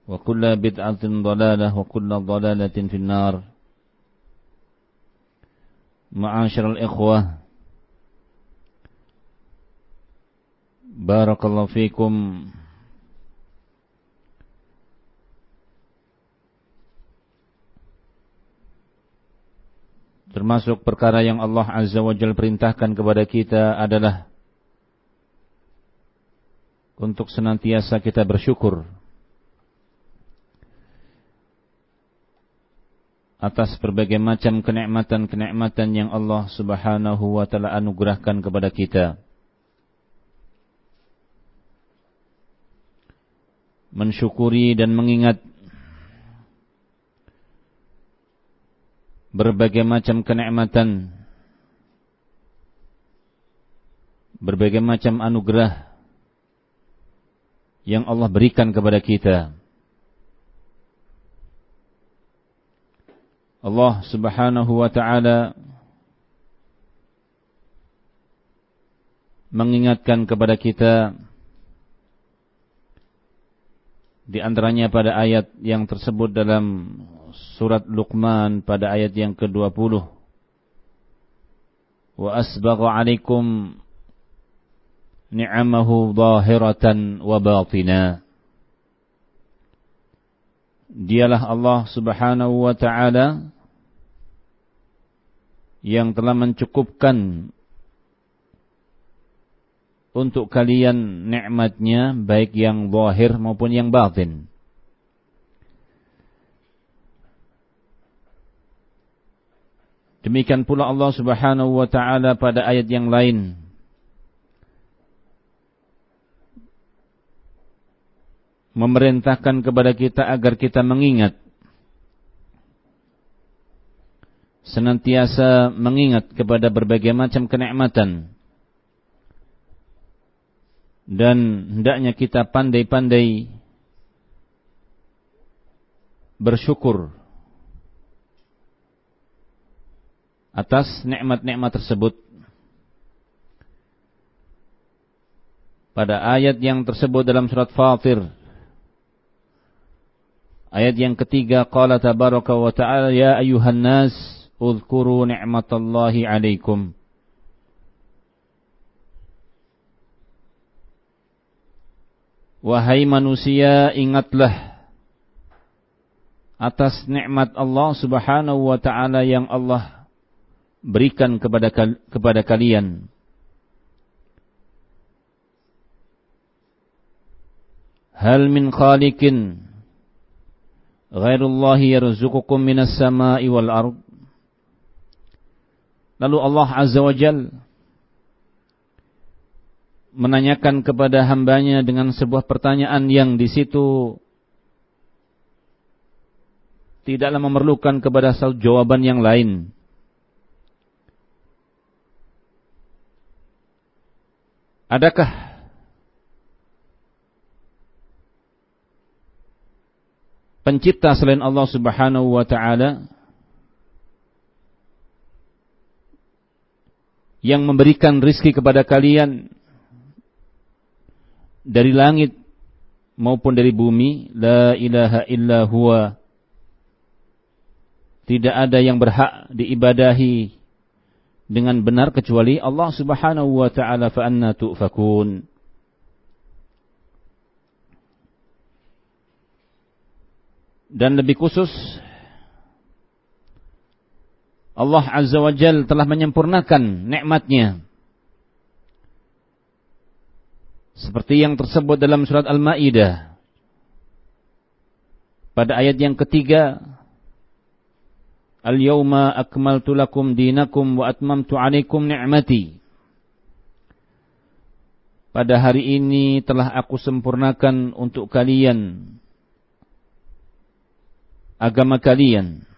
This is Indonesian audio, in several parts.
وكل بدعة ضلالة وكل ضلالة في النار. معاشر الإخوة، بارك الله فيكم. Termasuk perkara yang Allah Azza wa Jalla perintahkan kepada kita adalah untuk senantiasa kita bersyukur atas berbagai macam kenikmatan-kenikmatan yang Allah Subhanahu wa taala anugerahkan kepada kita. Mensyukuri dan mengingat berbagai macam kenikmatan, berbagai macam anugerah yang Allah berikan kepada kita. Allah Subhanahu wa taala mengingatkan kepada kita di antaranya pada ayat yang tersebut dalam surat Luqman pada ayat yang ke-20. Wa asbagha 'alaikum ni'amahu zahiratan wa batina. Dialah Allah Subhanahu wa taala yang telah mencukupkan untuk kalian nikmatnya baik yang zahir maupun yang batin. Demikian pula Allah Subhanahu wa taala pada ayat yang lain memerintahkan kepada kita agar kita mengingat, senantiasa mengingat kepada berbagai macam kenikmatan, dan hendaknya kita pandai-pandai bersyukur atas nikmat-nikmat tersebut. Pada ayat yang tersebut dalam surat Fatir, ayat yang ketiga, qala tabaraka wa ta'ala, ya ayyuhan nas uzkuru ni'matallahi 'alaikum. Wahai manusia, ingatlah atas nikmat Allah Subhanahu wa ta'ala yang Allah berikan kepada kalian. Hal min khaliqin ghairullahi yarzuqukum minas sama'i wal ard. Lalu Allah Azza wa Jalla menanyakan kepada hambanya dengan sebuah pertanyaan yang di situ tidaklah memerlukan kepada jawaban yang lain. Adakah pencipta selain Allah Subhanahu wa taala yang memberikan rizki kepada kalian dari langit maupun dari bumi? La ilaha illa huwa. Tidak ada yang berhak diibadahi dengan benar kecuali Allah Subhanahu wa taala. Fa anna tu'fakun. Dan lebih khusus, Allah Azza wa Jalla telah menyempurnakan nikmatnya seperti yang tersebut dalam surat Al-Maidah pada ayat yang ketiga, Al-yawma akmaltu lakum dinakum wa atmamtu 'alaikum ni'mati. Pada hari ini telah aku sempurnakan untuk kalian agama kalian,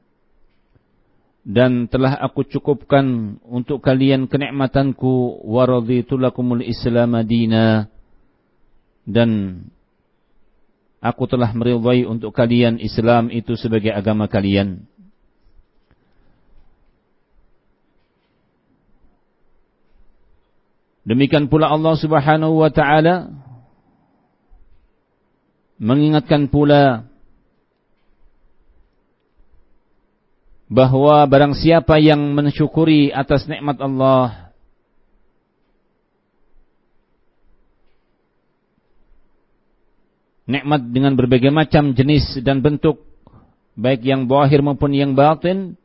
dan telah aku cukupkan untuk kalian kenikmatanku, wa raditu lakumul Islam madina, dan aku telah meridai untuk kalian Islam itu sebagai agama kalian. Demikian pula Allah Subhanahu wa taala mengingatkan pula bahwa barang siapa yang mensyukuri atas nikmat Allah, nikmat dengan berbagai macam jenis dan bentuk, baik yang zahir maupun yang batin,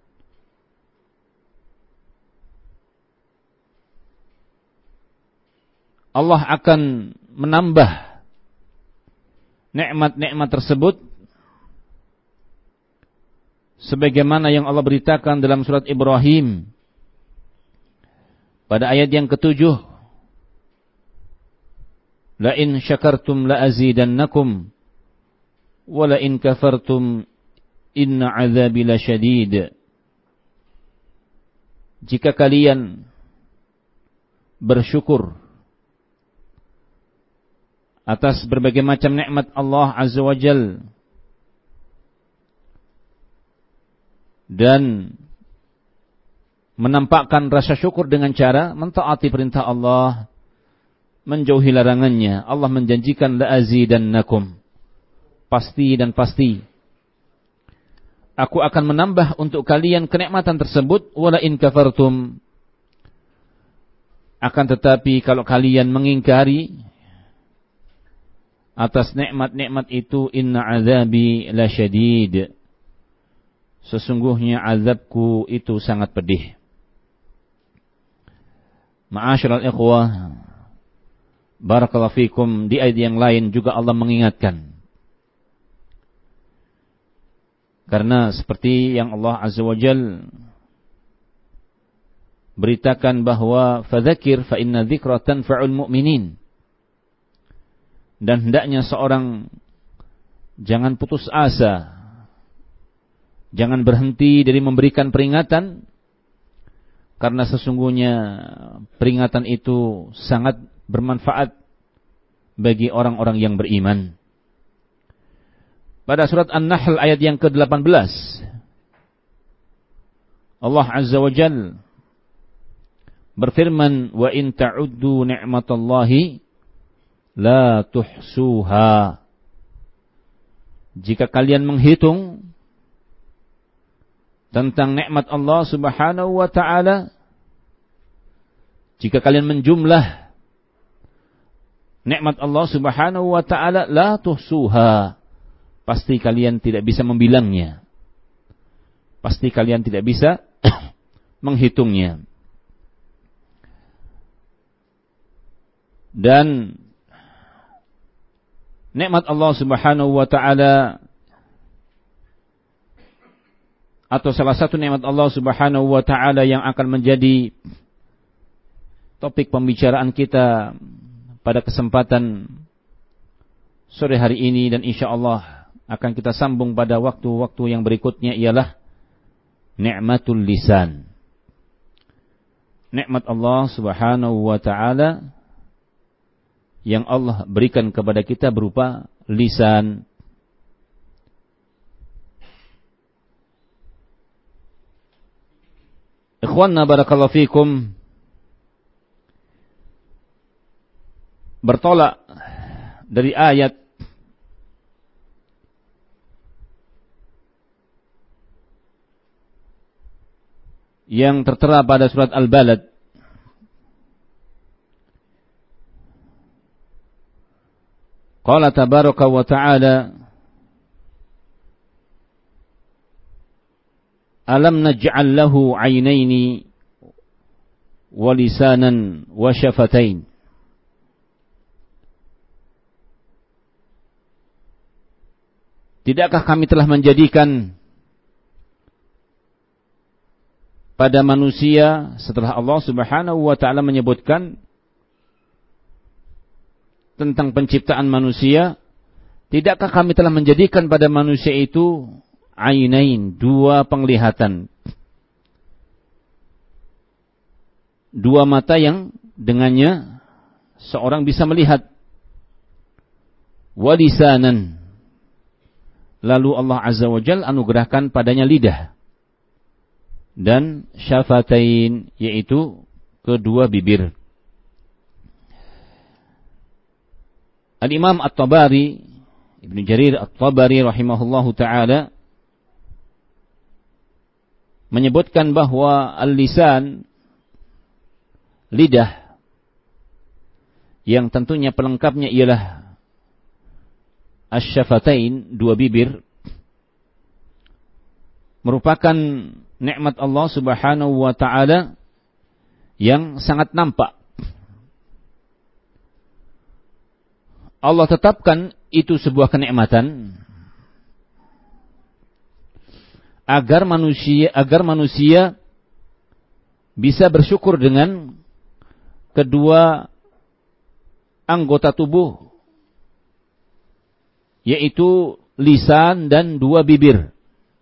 Allah akan menambah nikmat-nikmat tersebut sebagaimana yang Allah beritakan dalam surat Ibrahim pada ayat yang ke-7, la in syakartum la azidannakum wa la in kafartum inna azabi lasyadid. Jika kalian bersyukur atas berbagai macam nikmat Allah Azza wa Jalla dan menampakkan rasa syukur dengan cara mentaati perintah Allah, menjauhi larangannya, Allah menjanjikan la azidannakum, pasti dan pasti aku akan menambah untuk kalian kenikmatan tersebut. Wala in kafartum, akan tetapi kalau kalian mengingkari atas nikmat-nikmat itu, inna azabi lasyadid, sesungguhnya azabku itu sangat pedih. Ma'asyiral ikhwah, barakallahu fikum, di ayat yang lain juga Allah mengingatkan. Karena seperti yang Allah Azza wa Jalla beritakan bahwa fadzakir fa inna dzikra tanfa'ul mu'minin. Dan hendaknya seorang jangan putus asa, jangan berhenti dari memberikan peringatan, karena sesungguhnya peringatan itu sangat bermanfaat bagi orang-orang yang beriman. Pada surat An-Nahl ayat yang ke-18, Allah Azza wa Jalla berfirman, wa in ta'uddu ni'matallahi la tuhsuha. Jika kalian menghitung tentang nikmat Allah Subhanahu wa ta'ala, jika kalian menjumlah nikmat Allah Subhanahu wa ta'ala, la tuhsuha, pasti kalian tidak bisa membilangnya, pasti kalian tidak bisa menghitungnya. Dan nikmat Allah Subhanahu wa ta'ala, atau salah satu nikmat Allah Subhanahu wa ta'ala yang akan menjadi topik pembicaraan kita pada kesempatan sore hari ini, dan insyaallah akan kita sambung pada waktu-waktu yang berikutnya, ialah ni'matul lisan. Nikmat Allah Subhanahu wa ta'ala yang Allah berikan kepada kita berupa lisan. Ikhwanna barakallahu fikum, bertolak dari ayat yang tertera pada surat Al-Balad, qala tabaraka wa ta'ala, alam naj'al lahu 'ainaini wa lisanan wa syafatain. Tidakkah kami telah menjadikan pada manusia, setelah Allah Subhanahu wa ta'ala menyebutkan tentang penciptaan manusia, tidakkah kami telah menjadikan pada manusia itu ainain, dua penglihatan, dua mata yang dengannya seorang bisa melihat, walisanan, lalu Allah Azza wa Jalla anugerahkan padanya lidah, dan syafatain, yaitu kedua bibir. Al-Imam At-Tabari Ibnu Jarir At-Tabari rahimahullahu ta'ala menyebutkan bahwa al-lisan, lidah, yang tentunya pelengkapnya ialah asy-syafatain, dua bibir, merupakan nikmat Allah Subhanahu wa ta'ala yang sangat nampak. Allah tetapkan itu sebuah kenikmatan agar manusia bisa bersyukur dengan kedua anggota tubuh, yaitu lisan dan dua bibir.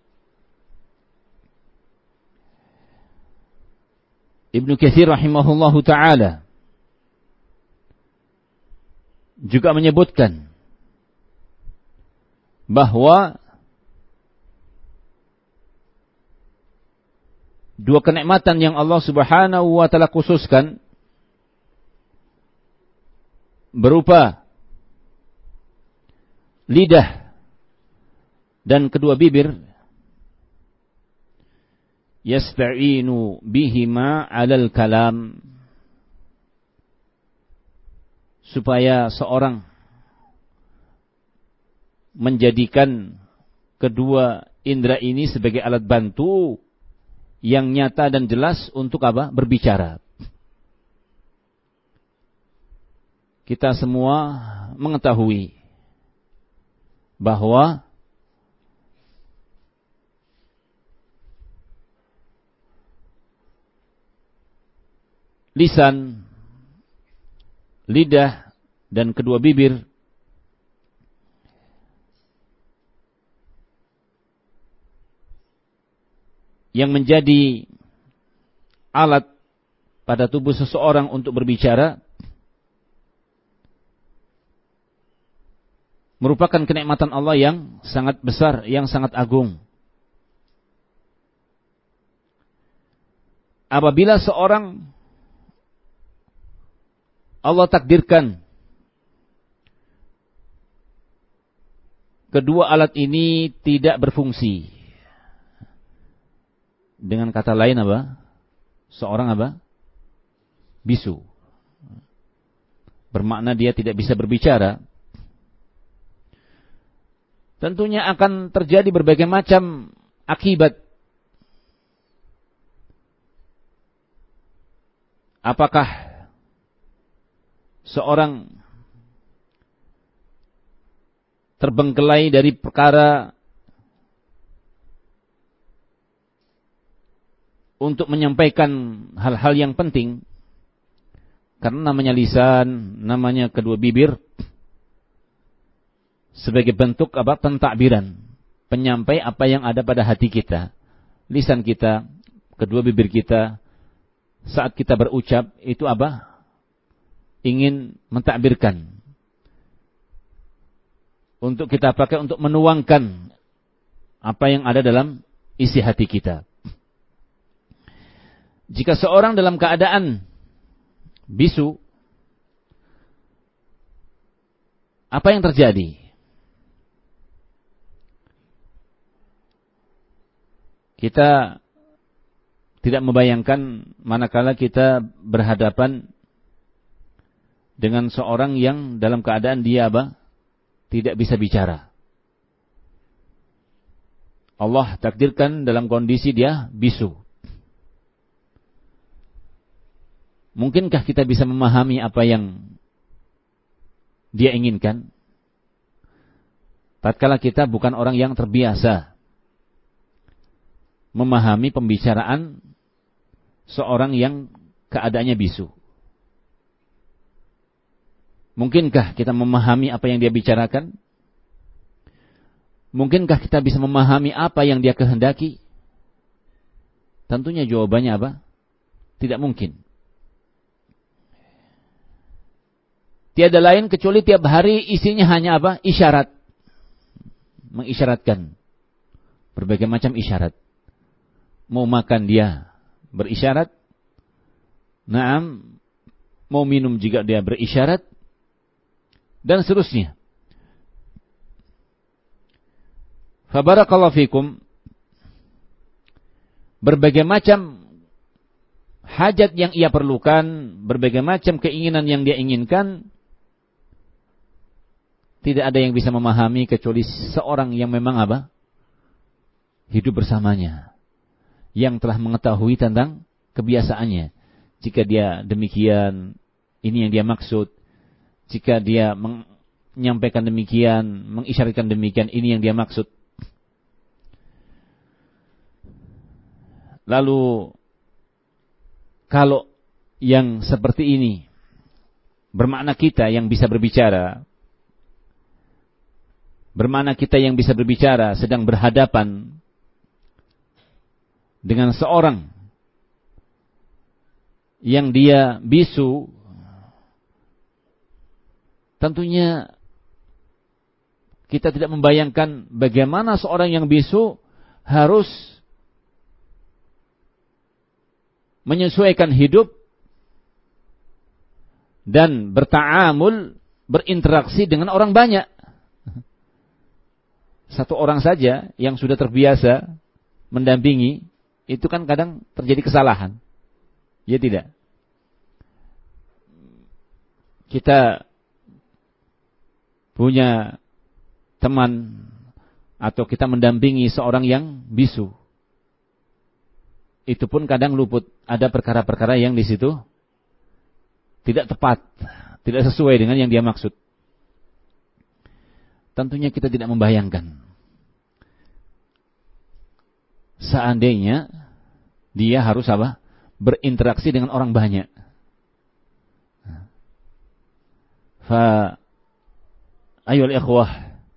Ibnu Katsir rahimahullahu ta'ala juga menyebutkan bahwa dua kenikmatan yang Allah Subhanahu wa ta'ala khususkan berupa lidah dan kedua bibir, yasta'inu bihima 'alal kalam, supaya seorang menjadikan kedua indera ini sebagai alat bantu yang nyata dan jelas untuk apa? Berbicara. Kita semua mengetahui bahwa lisan, lidah, dan kedua bibir yang menjadi alat pada tubuh seseorang untuk berbicara merupakan kenikmatan Allah yang sangat besar, yang sangat agung. Apabila seorang Allah takdirkan kedua alat ini tidak berfungsi, dengan kata lain apa? Seorang apa? Bisu. Bermakna dia tidak bisa berbicara. Tentunya akan terjadi berbagai macam akibat. Apakah seorang terbengkelai dari perkara untuk menyampaikan hal-hal yang penting, karena namanya lisan, namanya kedua bibir, sebagai bentuk apa? Pentakbiran, penyampai apa yang ada pada hati kita. Lisan kita, kedua bibir kita, saat kita berucap itu apa? Ingin mentakbirkan, untuk kita pakai untuk menuangkan apa yang ada dalam isi hati kita. Jika seorang dalam keadaan bisu, apa yang terjadi? Kita tidak membayangkan manakala kita berhadapan dengan seorang yang dalam keadaan dia apa? Tidak bisa bicara. Allah takdirkan dalam kondisi dia bisu. Mungkinkah kita bisa memahami apa yang dia inginkan? Tatkala kita bukan orang yang terbiasa memahami pembicaraan seorang yang keadaannya bisu. Mungkinkah kita memahami apa yang dia bicarakan? Mungkinkah kita bisa memahami apa yang dia kehendaki? Tentunya jawabannya apa? Tidak mungkin. Tiada lain kecuali tiap hari isinya hanya apa? Isyarat. Mengisyaratkan. Berbagai macam isyarat. Mau makan dia berisyarat. Naam. Mau minum juga dia berisyarat. Dan seterusnya. Fabarakallahu fikum. Berbagai macam hajat yang ia perlukan, berbagai macam keinginan yang dia inginkan, tidak ada yang bisa memahami kecuali seorang yang memang apa? Hidup bersamanya, yang telah mengetahui tentang kebiasaannya. Jika dia demikian, ini yang dia maksud. Jika dia menyampaikan demikian, mengisyaratkan demikian, ini yang dia maksud. Lalu kalau yang seperti ini bermakna kita yang bisa berbicara, bermakna kita yang bisa berbicara sedang berhadapan dengan seorang yang dia bisu, tentunya kita tidak membayangkan bagaimana seorang yang bisu harus menyesuaikan hidup dan berta'amul, berinteraksi dengan orang banyak. Satu orang saja yang sudah terbiasa mendampingi, itu kan kadang terjadi kesalahan. Ya tidak? Kita punya teman atau kita mendampingi seorang yang bisu. Itu pun kadang luput. Ada perkara-perkara yang di situ tidak tepat, tidak sesuai dengan yang dia maksud. Tentunya kita tidak membayangkan seandainya dia harus apa? Berinteraksi dengan orang banyak. Ayolah ikhwah,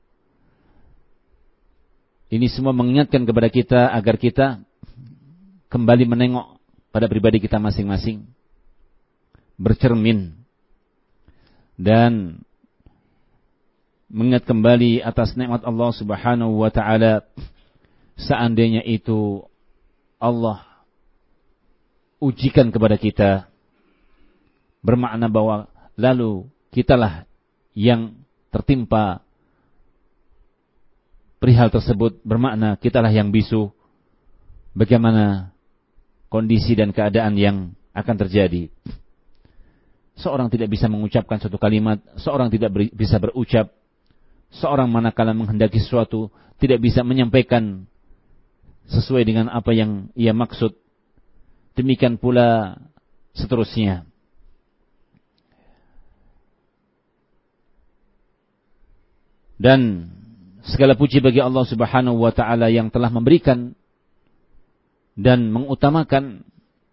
ini semua mengingatkan kepada kita agar kita kembali menengok pada pribadi kita masing-masing, bercermin dan mengingat kembali atas nikmat Allah Subhanahu wa taala. Seandainya itu Allah ujikan kepada kita, bermakna bahwa lalu kitalah yang tertimpa perihal tersebut, bermakna kitalah yang bisu. Bagaimana kondisi dan keadaan yang akan terjadi? Seorang tidak bisa mengucapkan suatu kalimat, seorang tidak bisa berucap, seorang manakala menghendaki sesuatu tidak bisa menyampaikan sesuai dengan apa yang ia maksud. Demikian pula seterusnya. Dan segala puji bagi Allah Subhanahu wa taala yang telah memberikan dan mengutamakan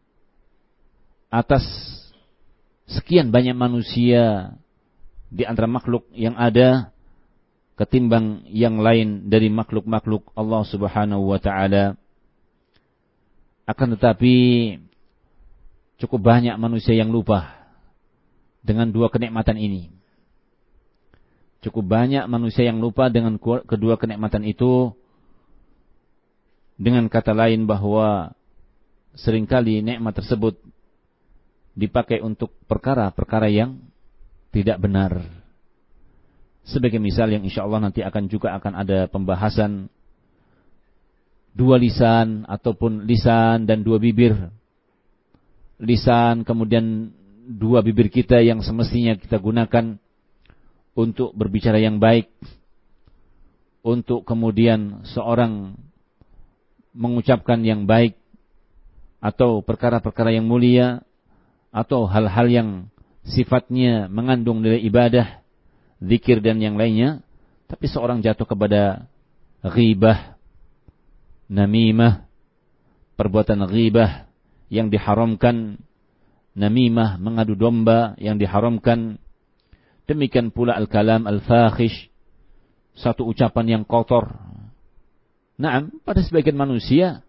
atas sekian banyak manusia di antara makhluk yang ada ketimbang yang lain dari makhluk-makhluk Allah Subhanahu wa taala. Akan tetapi cukup banyak manusia yang lupa dengan dua kenikmatan ini. Cukup banyak manusia yang lupa dengan kedua kenikmatan itu. Dengan kata lain bahwa seringkali nikmat tersebut dipakai untuk perkara-perkara yang tidak benar. Sebagai misal yang insyaallah nanti juga akan ada pembahasan dua lisan ataupun lisan dan dua bibir. Lisan kemudian dua bibir kita yang semestinya kita gunakan untuk berbicara yang baik, untuk kemudian seorang mengucapkan yang baik atau perkara-perkara yang mulia atau hal-hal yang sifatnya mengandung nilai ibadah, zikir dan yang lainnya, tapi seorang jatuh kepada ghibah, namimah, perbuatan ghibah yang diharamkan, namimah mengadu domba yang diharamkan, demikian pula al-kalam al-fakhish, satu ucapan yang kotor. Naam, pada sebagian manusia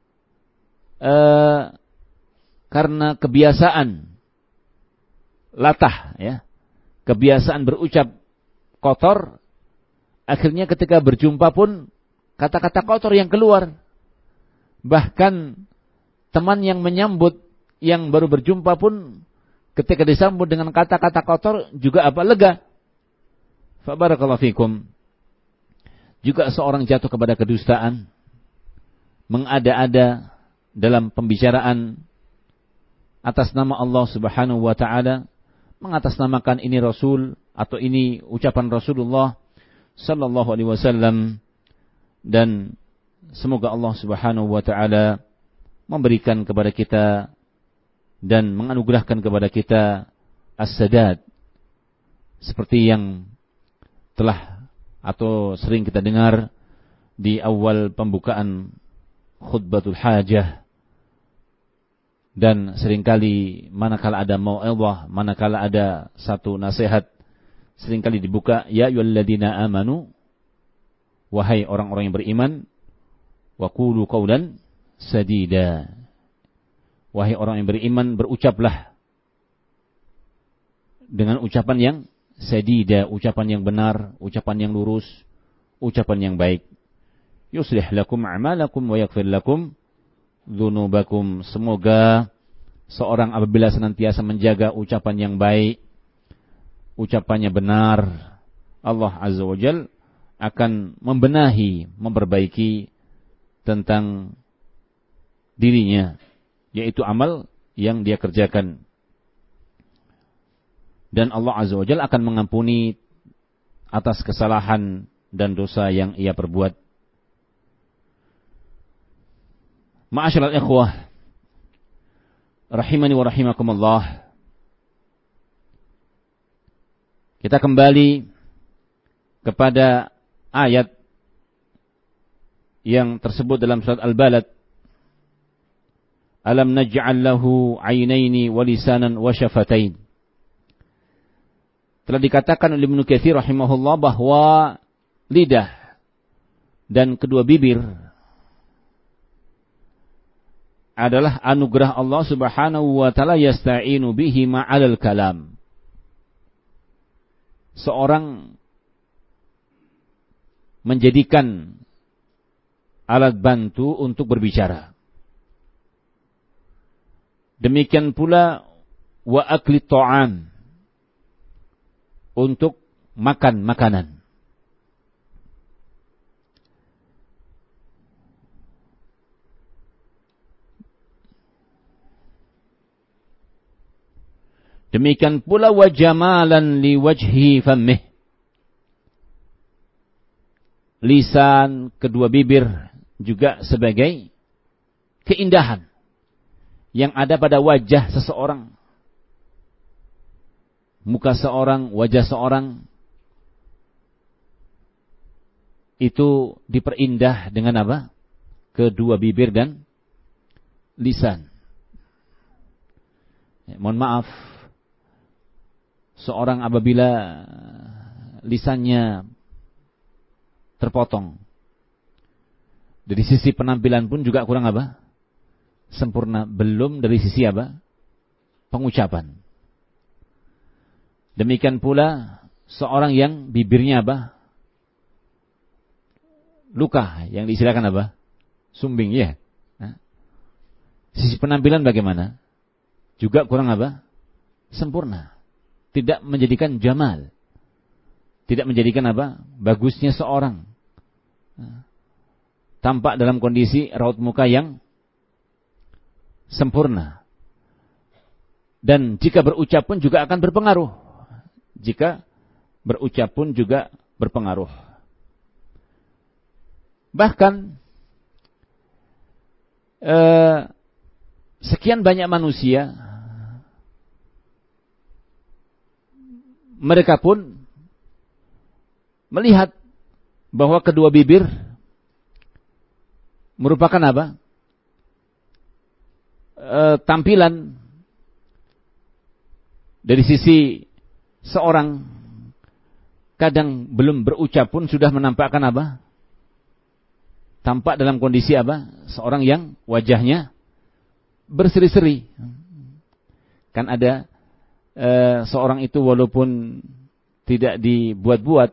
karena kebiasaan latah, ya, kebiasaan berucap kotor, akhirnya ketika berjumpa pun kata-kata kotor yang keluar. Bahkan teman yang menyambut yang baru berjumpa pun ketika disambut dengan kata-kata kotor juga lega. Fa barakallahu fikum. juga seorang jatuh kepada kedustaan, mengada-ada dalam pembicaraan atas nama Allah Subhanahu wa taala, mengatasnamakan ini Rasul atau ini ucapan Rasulullah sallallahu alaihi wasallam, dan semoga Allah Subhanahu wa taala memberikan kepada kita dan menganugerahkan kepada kita as-sadad, seperti yang telah atau sering kita dengar di awal pembukaan khutbatul hajah, dan seringkali manakala ada mau'izah, manakala ada satu nasihat, seringkali dibuka, ya ayyuhalladzina amanu, wahai orang-orang yang beriman, wa qulu qawlan sadida, wahai orang yang beriman, berucaplah dengan ucapan yang sadida, ucapan yang benar, ucapan yang lurus, ucapan yang baik. Yuslih lakum a'malakum wa yaghfir lakum dzunubakum. Semoga seorang apabila senantiasa menjaga ucapan yang baik, ucapannya benar, Allah Azza wa Jalla akan membenahi, memperbaiki tentang dirinya, yaitu amal yang dia kerjakan. Dan Allah Azza wa Jalla akan mengampuni atas kesalahan dan dosa yang ia perbuat. Ma'asyiral ikhwah rahimani wa rahimakumullah, kita kembali kepada ayat yang tersebut dalam surat Al-Balad. Alam naj'al lahu 'ainaini wa lisanan wa syafatain. Telah dikatakan oleh Ibnu Katsir rahimahullah bahwa lidah dan kedua bibir adalah anugerah Allah Subhanahu wa taala, yasta'inu bihi ma'al kalam. Seorang menjadikan alat bantu untuk berbicara. Demikian pula wa akli ta'am, untuk makan makanan. Demikian pula wa jamalan li wajhi fammih, lisan kedua bibir juga sebagai keindahan yang ada pada wajah seseorang. Muka seorang, wajah seorang itu diperindah dengan apa? Kedua bibir dan lisan. Mohon maaf, seorang apabila lisannya terpotong, dari sisi penampilan pun juga kurang apa? Sempurna. Belum dari sisi apa? Pengucapan. Demikian pula seorang yang bibirnya apa? Luka, yang diistilahkan apa? Sumbing, ya. Nah, sisi penampilan bagaimana? Juga kurang apa? Sempurna. Tidak menjadikan jamal. Tidak menjadikan apa? Bagusnya seorang. Nah, tampak dalam kondisi raut muka yang sempurna. Dan jika berucap pun juga akan berpengaruh. Jika berucap pun juga berpengaruh. Bahkan sekian banyak manusia, mereka pun melihat bahwa kedua bibir merupakan apa? Tampilan dari sisi seorang, kadang belum berucap pun sudah menampakkan apa? Tampak dalam kondisi apa? Seorang yang wajahnya berseri-seri. Kan ada seorang itu walaupun tidak dibuat-buat,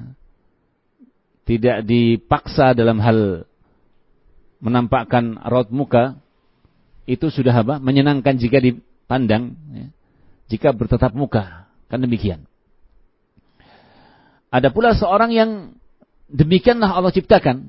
tidak dipaksa dalam hal menampakkan raut muka, itu sudah apa? Menyenangkan jika dipandang, ya. Jika bertatap muka, kan demikian. Ada pula seorang yang demikianlah Allah ciptakan.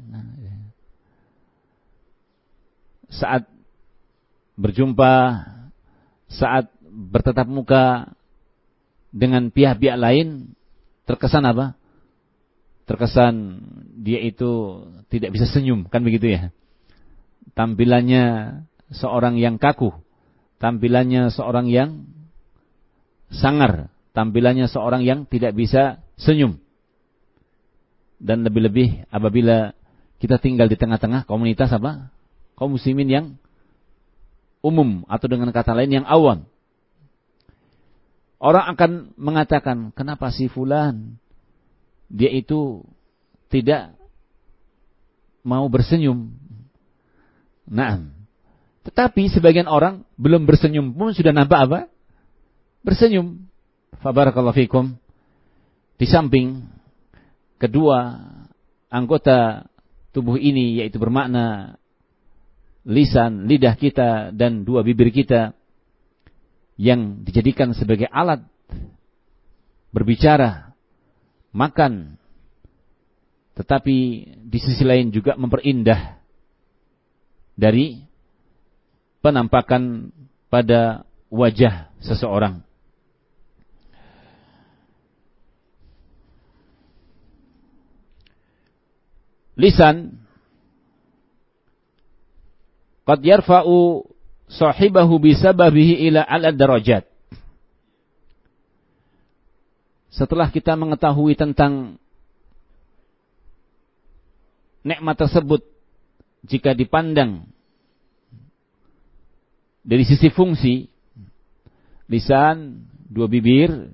Saat berjumpa, saat bertatap muka dengan pihak-pihak lain, terkesan apa? Terkesan dia itu tidak bisa senyum, kan begitu ya? Tampilannya seorang yang kaku, tampilannya seorang yang sangar, tampilannya seorang yang tidak bisa senyum. Dan lebih-lebih apabila kita tinggal di tengah-tengah komunitas apa? Kaum muslimin yang umum, atau dengan kata lain yang awam. Orang akan mengatakan, kenapa si fulan dia itu tidak mau bersenyum? Nah, tetapi sebagian orang belum bersenyum pun sudah nampak apa? Bersenyum. Fabarakallahu fikum. Di samping kedua anggota tubuh ini, yaitu bermakna lisan, lidah kita dan dua bibir kita yang dijadikan sebagai alat berbicara, makan, tetapi di sisi lain juga memperindah dari penampakan pada wajah seseorang. Lisan qad yarfa'u sahibahu bisababihi ila al-darajat. Setelah kita mengetahui tentang nikmat tersebut, jika dipandang dari sisi fungsi, lisan, dua bibir,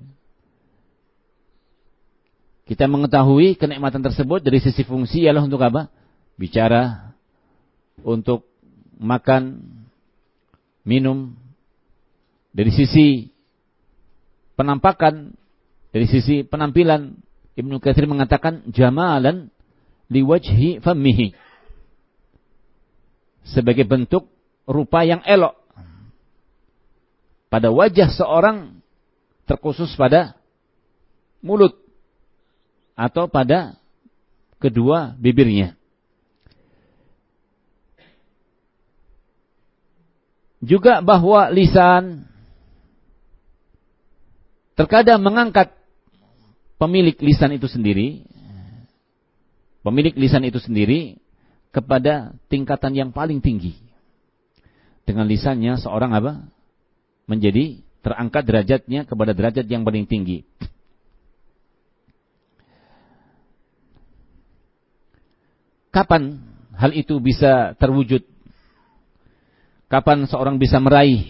kita mengetahui kenikmatan tersebut dari sisi fungsi ialah untuk apa? Bicara, untuk makan, minum. Dari sisi penampakan, dari sisi penampilan, Ibnu Katsir mengatakan jamalan liwajhi fammihi, sebagai bentuk rupa yang elok pada wajah seorang, terkhusus pada mulut atau pada kedua bibirnya. Juga bahwa lisan terkadang mengangkat pemilik lisan itu sendiri kepada tingkatan yang paling tinggi. Dengan lisannya seorang apa? Menjadi terangkat derajatnya kepada derajat yang paling tinggi. Kapan hal itu bisa terwujud? Kapan seorang bisa meraih?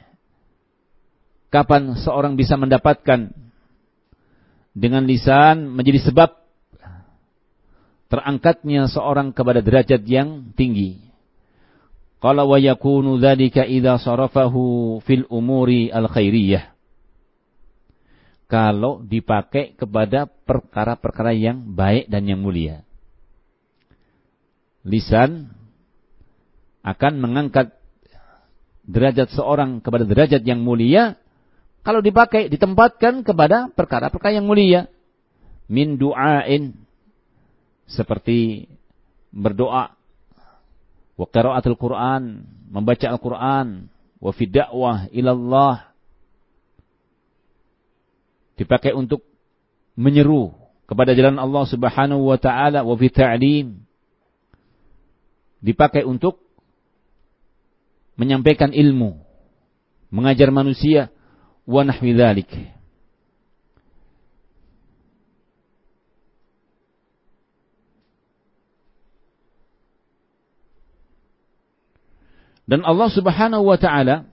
Kapan seorang bisa mendapatkan? Dengan lisan menjadi sebab terangkatnya seorang kepada derajat yang tinggi. Qala wa yakunu dzalika idza sarafahu fil umuri al khairiyah. Kalau dipakai kepada perkara-perkara yang baik dan yang mulia. Lisan akan mengangkat derajat seorang kepada derajat yang mulia kalau dipakai, ditempatkan kepada perkara-perkara yang mulia. Min du'ain, seperti berdoa, wa qiraatul Qur'an, membaca Al-Qur'an, wa fi da'wah ilallah, dipakai untuk menyeru kepada jalan Allah Subhanahu wa taala, wa fi ta'lim, dipakai untuk menyampaikan ilmu, mengajar manusia, wa nahwi dzalik. Dan Allah Subhanahu wa taala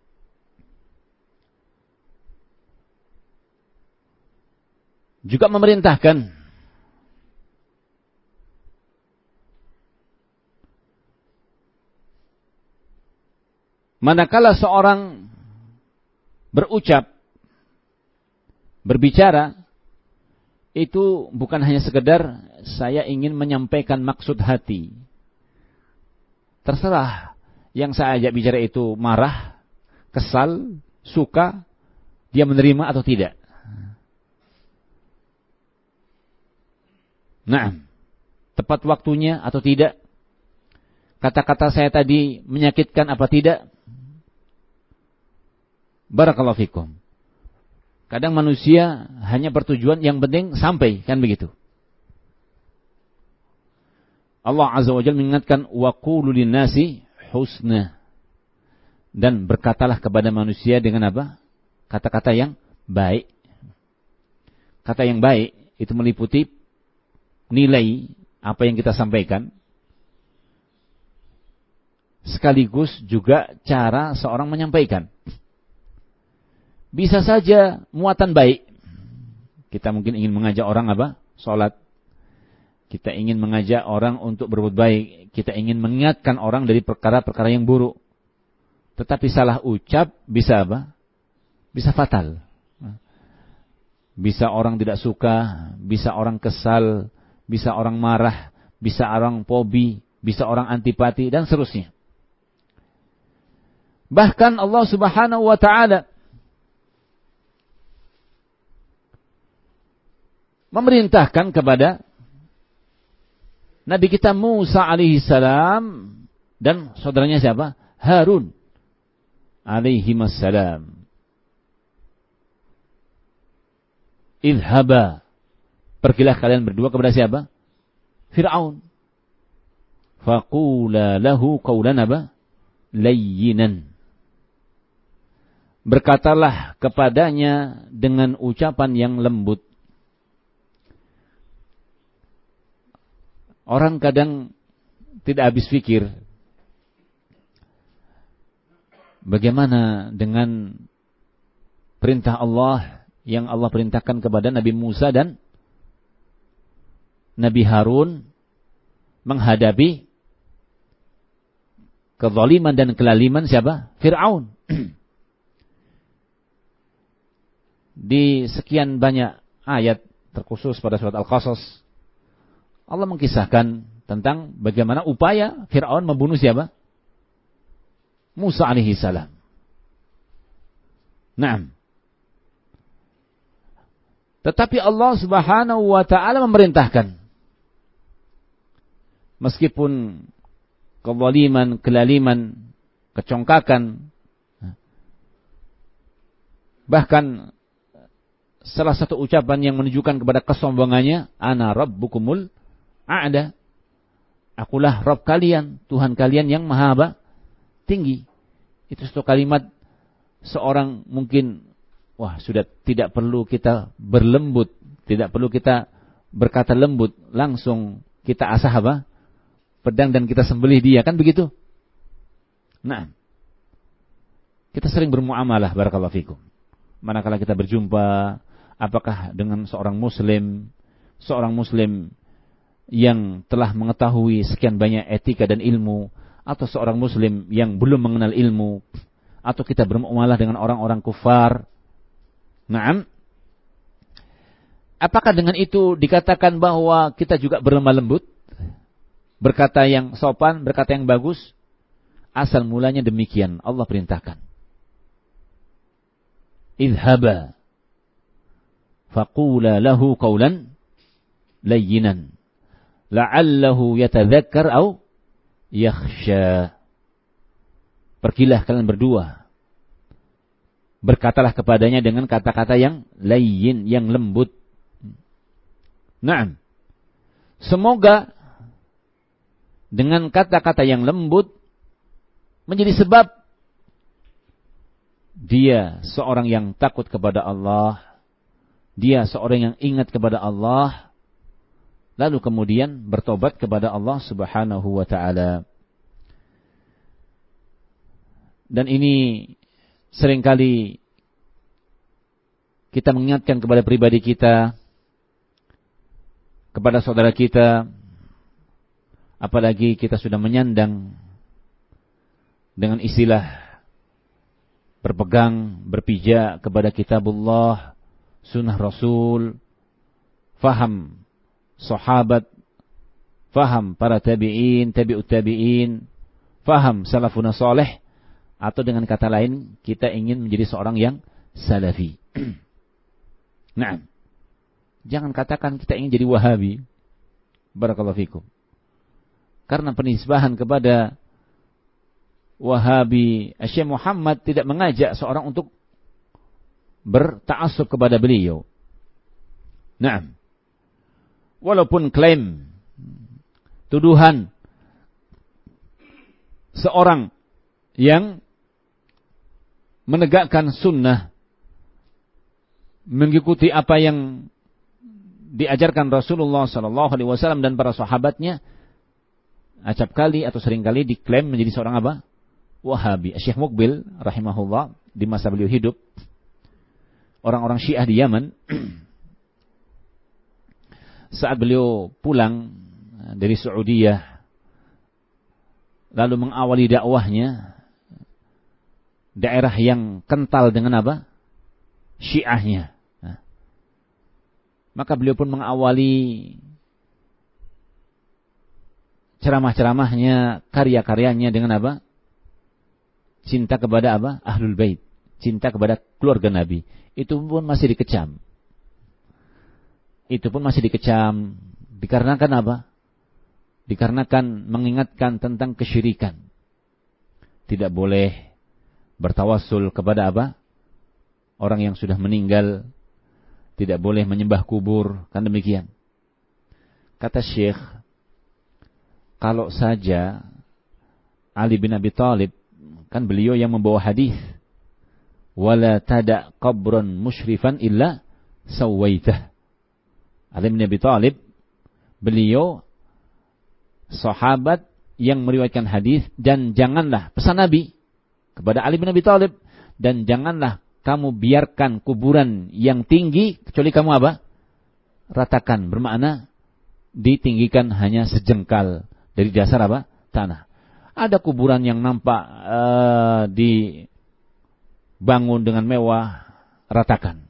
juga memerintahkan manakala seorang berucap, berbicara, itu bukan hanya sekedar saya ingin menyampaikan maksud hati. Terserah yang saya ajak bicara itu marah, kesal, suka, dia menerima atau tidak. Nah, tepat waktunya atau tidak? Kata-kata saya tadi menyakitkan apa tidak? Barakallahu fikum. Kadang manusia hanya bertujuan yang penting sampai, kan begitu. Allah Azza wa Jalla mengingatkan wa qulu lin-nasi husna. Dan berkatalah kepada manusia dengan apa? Kata-kata yang baik. Kata yang baik itu meliputi nilai apa yang kita sampaikan, sekaligus juga cara seorang menyampaikan. Bisa saja muatan baik. Kita mungkin ingin mengajak orang apa? Salat. Kita ingin mengajak orang untuk berbuat baik. Kita ingin mengingatkan orang dari perkara-perkara yang buruk. Tetapi salah ucap bisa apa? Bisa fatal. Bisa orang tidak suka, bisa orang kesal, bisa orang marah, bisa orang fobi, bisa orang antipati, dan seterusnya. Bahkan Allah Subhanahu wa ta'ala memerintahkan kepada Nabi kita Musa alaihi salam dan saudaranya siapa? Harun alaihi salam. Idhaba, pergilah kalian berdua kepada siapa? Fir'aun. Faqula lahu qawlan apa? Layyinan. Berkatalah kepadanya dengan ucapan yang lembut. Orang kadang tidak habis pikir, bagaimana dengan perintah Allah yang Allah perintahkan kepada Nabi Musa dan Nabi Harun menghadapi kezaliman dan kelaliman siapa? Fir'aun. Di sekian banyak ayat terkhusus pada surat Al-Qasas, Allah mengkisahkan tentang bagaimana upaya Fir'aun membunuh siapa? Musa alaihi salam. Naam. Tetapi Allah Subhanahu wa ta'ala memerintahkan, meskipun kezaliman, kelaliman, kecongkakan, bahkan salah satu ucapan yang menunjukkan kepada kesombongannya, ana rabbukumul a'la, akulah Rabb kalian, Tuhan kalian yang maha tinggi. Itu satu kalimat seorang mungkin, wah, sudah tidak perlu kita berlembut, tidak perlu kita berkata lembut, langsung kita asah apa? Pedang dan kita sembelih dia, kan begitu? Nah, kita sering bermuamalah, barakallahu fikum. Manakala kita berjumpa, apakah dengan seorang muslim yang telah mengetahui sekian banyak etika dan ilmu, atau seorang muslim yang belum mengenal ilmu, atau kita bermuamalah dengan orang-orang kufar. Naam. Apakah dengan itu dikatakan bahwa kita juga berlemah lembut, berkata yang sopan, berkata yang bagus? Asal mulanya demikian, Allah perintahkan. Idhaba faqula lahu qawlan layyinan la'allahu yatadzakkar au yakhsha. Pergilah kalian berdua, berkatalah kepadanya dengan kata-kata yang layyin, yang lembut. Naam. Semoga dengan kata-kata yang lembut menjadi sebab dia seorang yang takut kepada Allah, dia seorang yang ingat kepada Allah, lalu kemudian bertobat kepada Allah Subhanahu wa ta'ala. Dan ini seringkali kita mengingatkan kepada pribadi kita, kepada saudara kita, apalagi kita sudah menyandang dengan istilah berpegang, berpijak kepada kitabullah, sunnah Rasul, faham sahabat, faham para tabi'in, tabi'ut tabi'in, faham salafuna salih, atau dengan kata lain kita ingin menjadi seorang yang salafi. Nah, jangan katakan kita ingin jadi wahabi. Barakallahu fikum. karena penisbahan kepada Wahabi, Syekh Muhammad tidak mengajak seorang untuk berta'assub kepada beliau. Naam. Walaupun klaim, tuduhan seorang yang menegakkan sunnah, mengikuti apa yang diajarkan Rasulullah sallallahu alaihi wasallam dan para sahabatnya, acap kali atau sering kali diklaim menjadi seorang apa? Wahabi. Syekh Muqbil rahimahullah di masa beliau hidup, orang-orang Syiah di Yaman, saat beliau pulang dari Saudiyah lalu mengawali dakwahnya, daerah yang kental dengan apa? Syiahnya. Maka beliau pun mengawali ceramah-ceramahnya, karya-karyanya dengan apa? Cinta kepada apa? Ahlul Bait. Cinta kepada keluarga Nabi. Itu pun masih dikecam. Dikarenakan apa? Dikarenakan mengingatkan tentang kesyirikan. Tidak boleh bertawassul kepada apa? Orang yang sudah meninggal. Tidak boleh menyembah kubur. Kan demikian. Kata Syekh, kalau saja Ali bin Abi Thalib, kan beliau yang membawa hadis, wala tada qabran musyrifan illa sawaitah. Ali bin Abi Thalib, beliau sahabat yang meriwayatkan hadis, dan janganlah, pesan Nabi kepada Ali bin Abi Thalib, dan janganlah kamu biarkan kuburan yang tinggi kecuali kamu apa? Ratakan. Bermakna ditinggikan hanya sejengkal dari dasar apa? Tanah. Ada kuburan yang nampak dibangun dengan mewah, ratakan.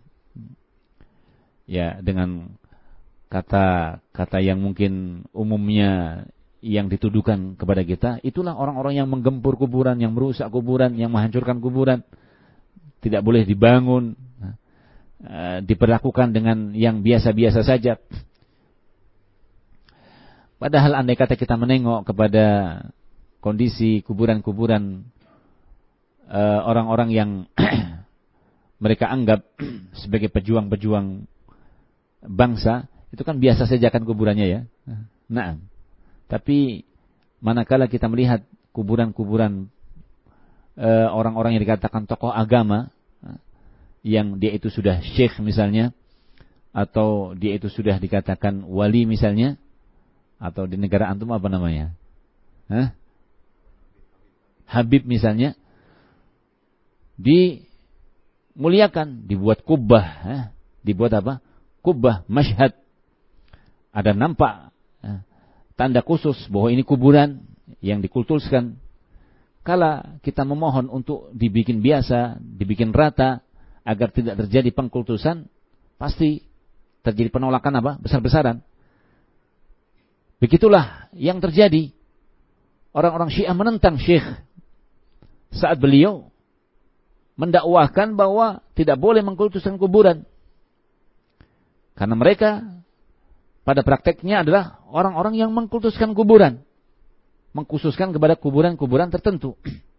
Ya, dengan kata yang mungkin umumnya yang dituduhkan kepada kita, itulah orang-orang yang menggempur kuburan, yang merusak kuburan, yang menghancurkan kuburan. Tidak boleh dibangun, diperlakukan dengan yang biasa-biasa saja. Padahal andai kata kita menengok kepada kondisi kuburan-kuburan orang-orang yang mereka anggap sebagai pejuang-pejuang bangsa, itu kan biasa saja kan kuburannya ya. Nah, tapi manakala kita melihat kuburan-kuburan orang-orang yang dikatakan tokoh agama, yang dia itu sudah syekh misalnya, atau dia itu sudah dikatakan wali misalnya, atau di negara antum apa namanya? Habib misalnya, dimuliakan, dibuat kubbah, dibuat apa? Kubbah, masyhad. Ada nampak tanda khusus bahwa ini kuburan yang dikultuskan. Kala kita memohon untuk dibikin biasa, dibikin rata, agar tidak terjadi pengkultusan, pasti terjadi penolakan apa? Besar-besaran. Begitulah yang terjadi. Orang-orang Syiah menentang Syekh saat beliau mendakwahkan bahwa tidak boleh mengkultuskan kuburan. Karena mereka pada prakteknya adalah orang-orang yang mengkultuskan kuburan, mengkhususkan kepada kuburan-kuburan tertentu.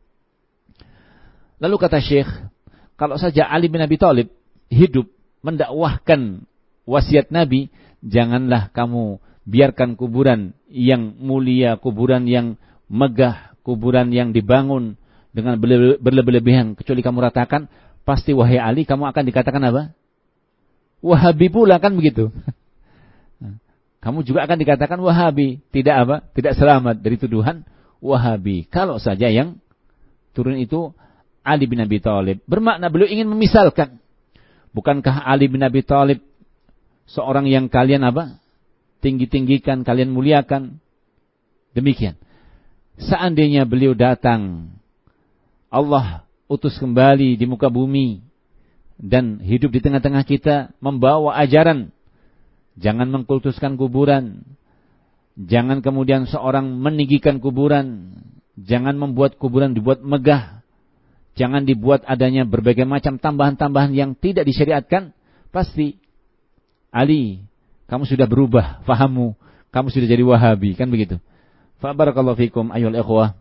Lalu kata Syekh, kalau saja Ali bin Abi Thalib hidup mendakwahkan wasiat Nabi, janganlah kamu biarkan kuburan yang mulia, kuburan yang megah, kuburan yang dibangun dengan berlebih-lebihan, kecuali kamu ratakan, pasti wahai Ali kamu akan dikatakan apa? Wahabi pula, kan begitu. Kamu juga akan dikatakan Wahabi, tidak apa? Tidak selamat dari tuduhan Wahabi. Kalau saja yang turun itu Ali bin Abi Thalib. Bermakna beliau ingin memisalkan, bukankah Ali bin Abi Thalib seorang yang kalian apa? Tinggi-tinggikan, kalian muliakan. Demikian. Seandainya beliau datang, Allah utus kembali di muka bumi dan hidup di tengah-tengah kita, membawa ajaran jangan mengkultuskan kuburan, jangan kemudian seorang meninggikan kuburan, jangan membuat kuburan dibuat megah, jangan dibuat adanya berbagai macam tambahan-tambahan yang tidak disyariatkan, pasti Ali, kamu sudah berubah fahammu, kamu sudah jadi Wahabi, kan begitu. Fa barakallahu fikum ayyuhal ikhwah.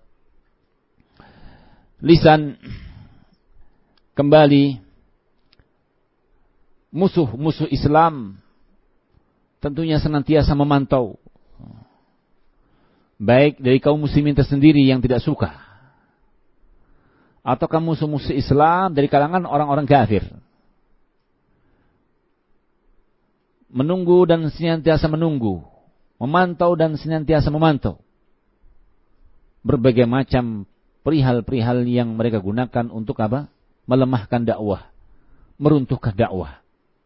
Lisan kembali musuh-musuh Islam tentunya senantiasa memantau, baik dari kaum muslimin tersendiri yang tidak suka, ataukah musuh-musuh Islam dari kalangan orang-orang kafir. Menunggu dan senantiasa menunggu, memantau dan senantiasa memantau berbagai macam perihal-perihal yang mereka gunakan untuk apa? Melemahkan dakwah, meruntuhkan dakwah.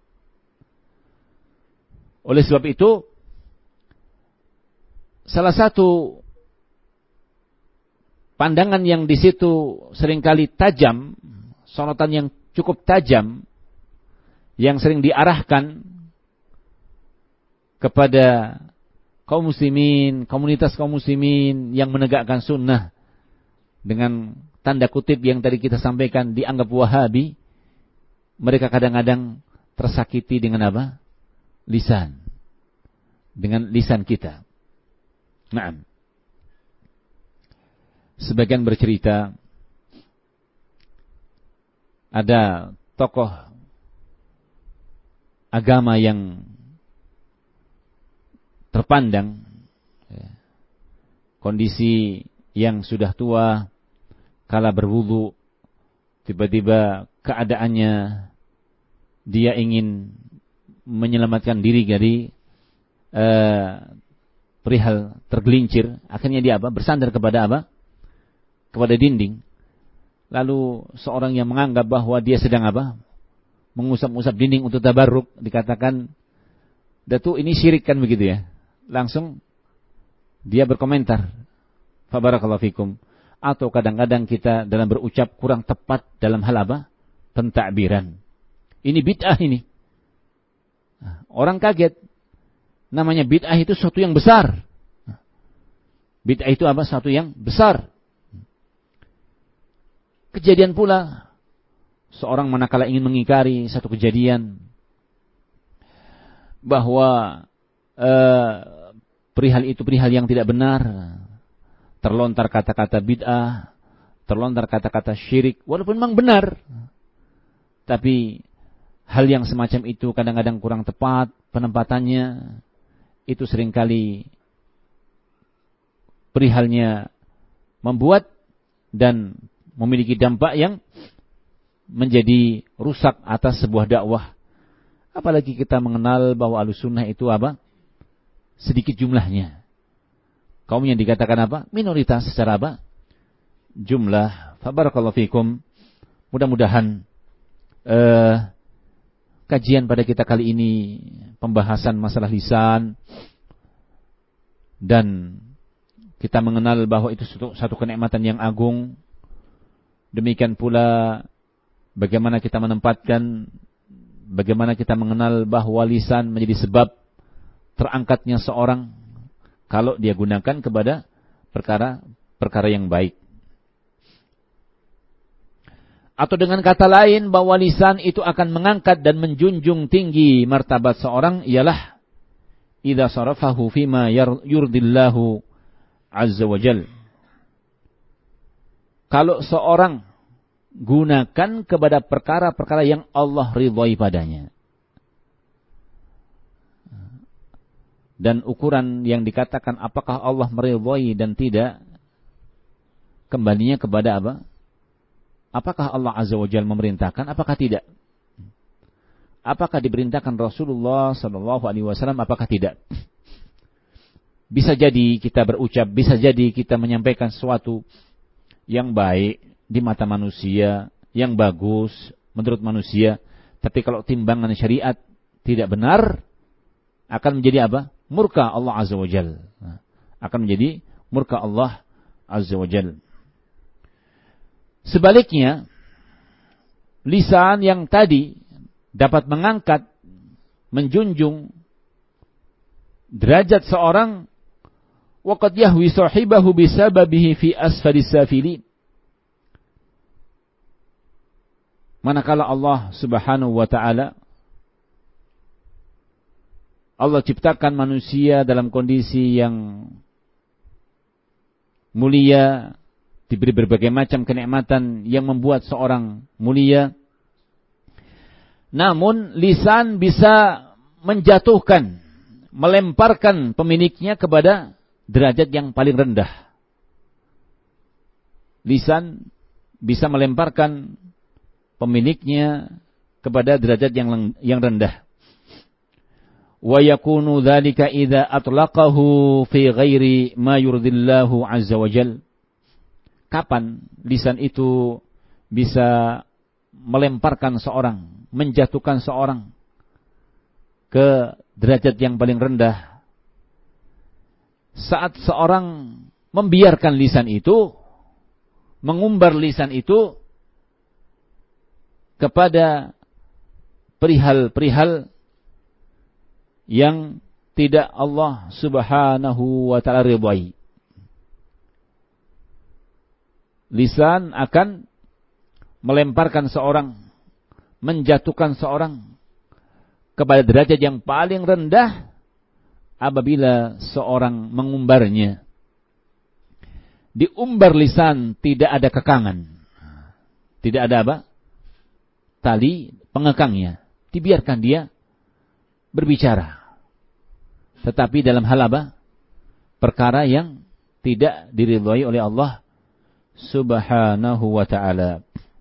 Oleh sebab itu, salah satu pandangan yang di situ seringkali tajam, sorotan yang cukup tajam, yang sering diarahkan kepada kaum muslimin, komunitas kaum muslimin yang menegakkan sunnah, dengan tanda kutip yang tadi kita sampaikan dianggap Wahabi, mereka kadang-kadang tersakiti dengan apa? Lisan. Dengan lisan kita. Nah, sebagian bercerita ada tokoh agama yang terpandang, kondisi yang sudah tua, kala berwudu, tiba-tiba keadaannya dia ingin menyelamatkan diri dari perihal tergelincir. Akhirnya dia apa? Bersandar kepada apa? Kepada dinding. Lalu seorang yang menganggap bahwa dia sedang apa? Mengusap-usap dinding untuk tabarruk, dikatakan, "Datu, ini syirik kan begitu ya?" Langsung dia berkomentar, "Fa barakallahu fikum." Atau kadang-kadang kita dalam berucap kurang tepat dalam hal apa? Pentakbiran. Ini bid'ah ini. Orang kaget. Namanya bid'ah itu sesuatu yang besar. Bid'ah itu apa? Sesuatu yang besar. Kejadian pula, seorang manakala ingin mengingkari satu kejadian, bahwa perihal itu perihal yang tidak benar, terlontar kata-kata bid'ah, terlontar kata-kata syirik, walaupun memang benar, tapi hal yang semacam itu kadang-kadang kurang tepat penempatannya. Itu seringkali perihalnya membuat dan memiliki dampak yang menjadi rusak atas sebuah dakwah. Apalagi kita mengenal bahwa Ahlussunnah itu apa? Sedikit jumlahnya. Kaum yang dikatakan apa? Minoritas secara apa? Jumlah. Fabarakallahu fikum. Mudah-mudahan kajian pada kita kali ini, pembahasan masalah lisan, dan kita mengenal bahwa itu satu kenikmatan yang agung. Demikian pula bagaimana kita menempatkan, bagaimana kita mengenal bahwa lisan menjadi sebab terangkatnya seorang kalau dia gunakan kepada perkara yang baik. Atau dengan kata lain, bahwa lisan itu akan mengangkat dan menjunjung tinggi martabat seorang, ialah idza sarafahu fima yurdillahu azza wa jal. Kalau seorang gunakan kepada perkara-perkara yang Allah ridhai padanya. Dan ukuran yang dikatakan apakah Allah meridhai dan tidak, kembalinya kepada apa? Apakah Allah Azza wa Jalla memerintahkan? Apakah tidak? Apakah diperintahkan Rasulullah sallallahu alaihi wasallam? Apakah tidak? Bisa jadi kita berucap, bisa jadi kita menyampaikan sesuatu yang baik di mata manusia, yang bagus menurut manusia, tapi kalau timbangan syariat tidak benar, akan menjadi apa? Murka Allah Azza wa Jalla. Akan menjadi murka Allah Azza wa Jalla. Sebaliknya, lisan yang tadi dapat mengangkat, menjunjung derajat seorang, waqad yahwi sahibahu bisababihi fi asfalis safilin. Manakala Allah Subhanahu wa taala, Allah ciptakan manusia dalam kondisi yang mulia, diberi berbagai macam kenikmatan yang membuat seorang mulia. Namun lisan bisa menjatuhkan, melemparkan pemiliknya kepada derajat yang paling rendah. Lisan bisa melemparkan pemiliknya kepada derajat yang rendah. Wa yakunu dzalika idza atlaqahu fi ghairi ma yurdillahu azza wa jalla. Kapan lisan itu bisa melemparkan seorang, menjatuhkan seorang ke derajat yang paling rendah? Saat seorang membiarkan lisan itu, mengumbar lisan itu kepada perihal-perihal yang tidak Allah Subhanahu wa ta'ala ridhai. Lisan akan melemparkan seorang, menjatuhkan seorang kepada derajat yang paling rendah apabila seorang mengumbarnya. Diumbar lisan tidak ada kekangan. Tidak ada apa? Tali pengekangnya. Dibiarkan dia berbicara. Tetapi dalam hal apa? Perkara yang tidak diridhai oleh Allah Subhanahu wa ta'ala.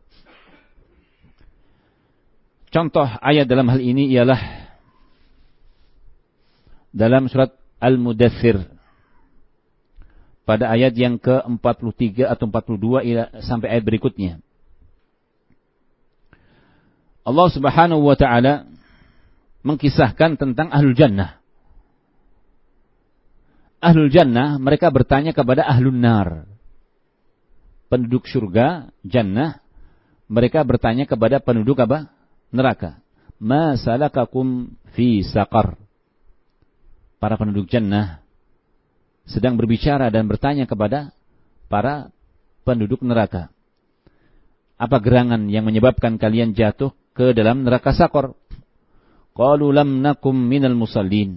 Contoh ayat dalam hal ini ialah dalam surat Al-Mudaththir pada ayat yang ke-43 atau 42 sampai ayat berikutnya. Allah Subhanahu wa ta'ala mengkisahkan tentang Ahlul Jannah. Ahlul Jannah, mereka bertanya kepada Ahlun Nar. Penduduk surga, Jannah, mereka bertanya kepada penduduk apa? Neraka. Ma salakakum fi saqar. Para penduduk Jannah sedang berbicara dan bertanya kepada para penduduk neraka. Apa gerangan yang menyebabkan kalian jatuh ke dalam neraka Saqar? Qalu lam nakum minal musallin.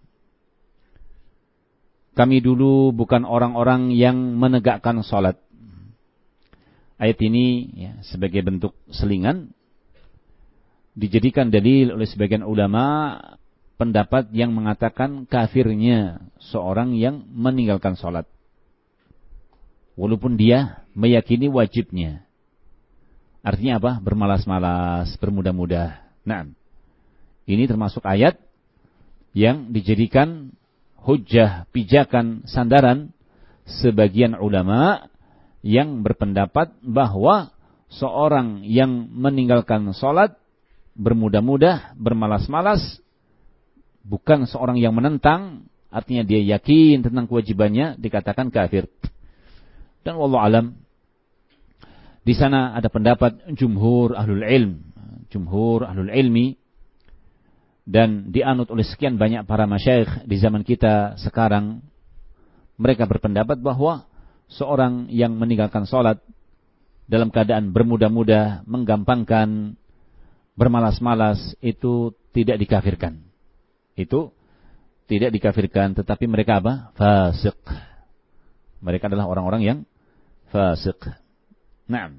Kami dulu bukan orang-orang yang menegakkan salat. Ayat ini ya, sebagai bentuk selingan dijadikan dalil oleh sebagian ulama pendapat yang mengatakan kafirnya seorang yang meninggalkan salat. Walaupun dia meyakini wajibnya. Artinya apa? Bermalas-malas, bermudah-mudah. Nah, ini termasuk ayat yang dijadikan hujjah, pijakan, sandaran sebagian ulama yang berpendapat bahwa seorang yang meninggalkan salat, bermudah-mudah, bermalas-malas, bukan seorang yang menentang, artinya dia yakin tentang kewajibannya, dikatakan kafir. Dan wallahu alam, di sana ada pendapat jumhur ahlul ilmi, dan dianut oleh sekian banyak para masyayikh di zaman kita sekarang. Mereka berpendapat bahwa seorang yang meninggalkan salat dalam keadaan bermudah-mudah, menggampangkan, bermalas-malas, itu tidak dikafirkan. Itu tidak dikafirkan, tetapi mereka apa? Fasik. Mereka adalah orang-orang yang fasik. Naam.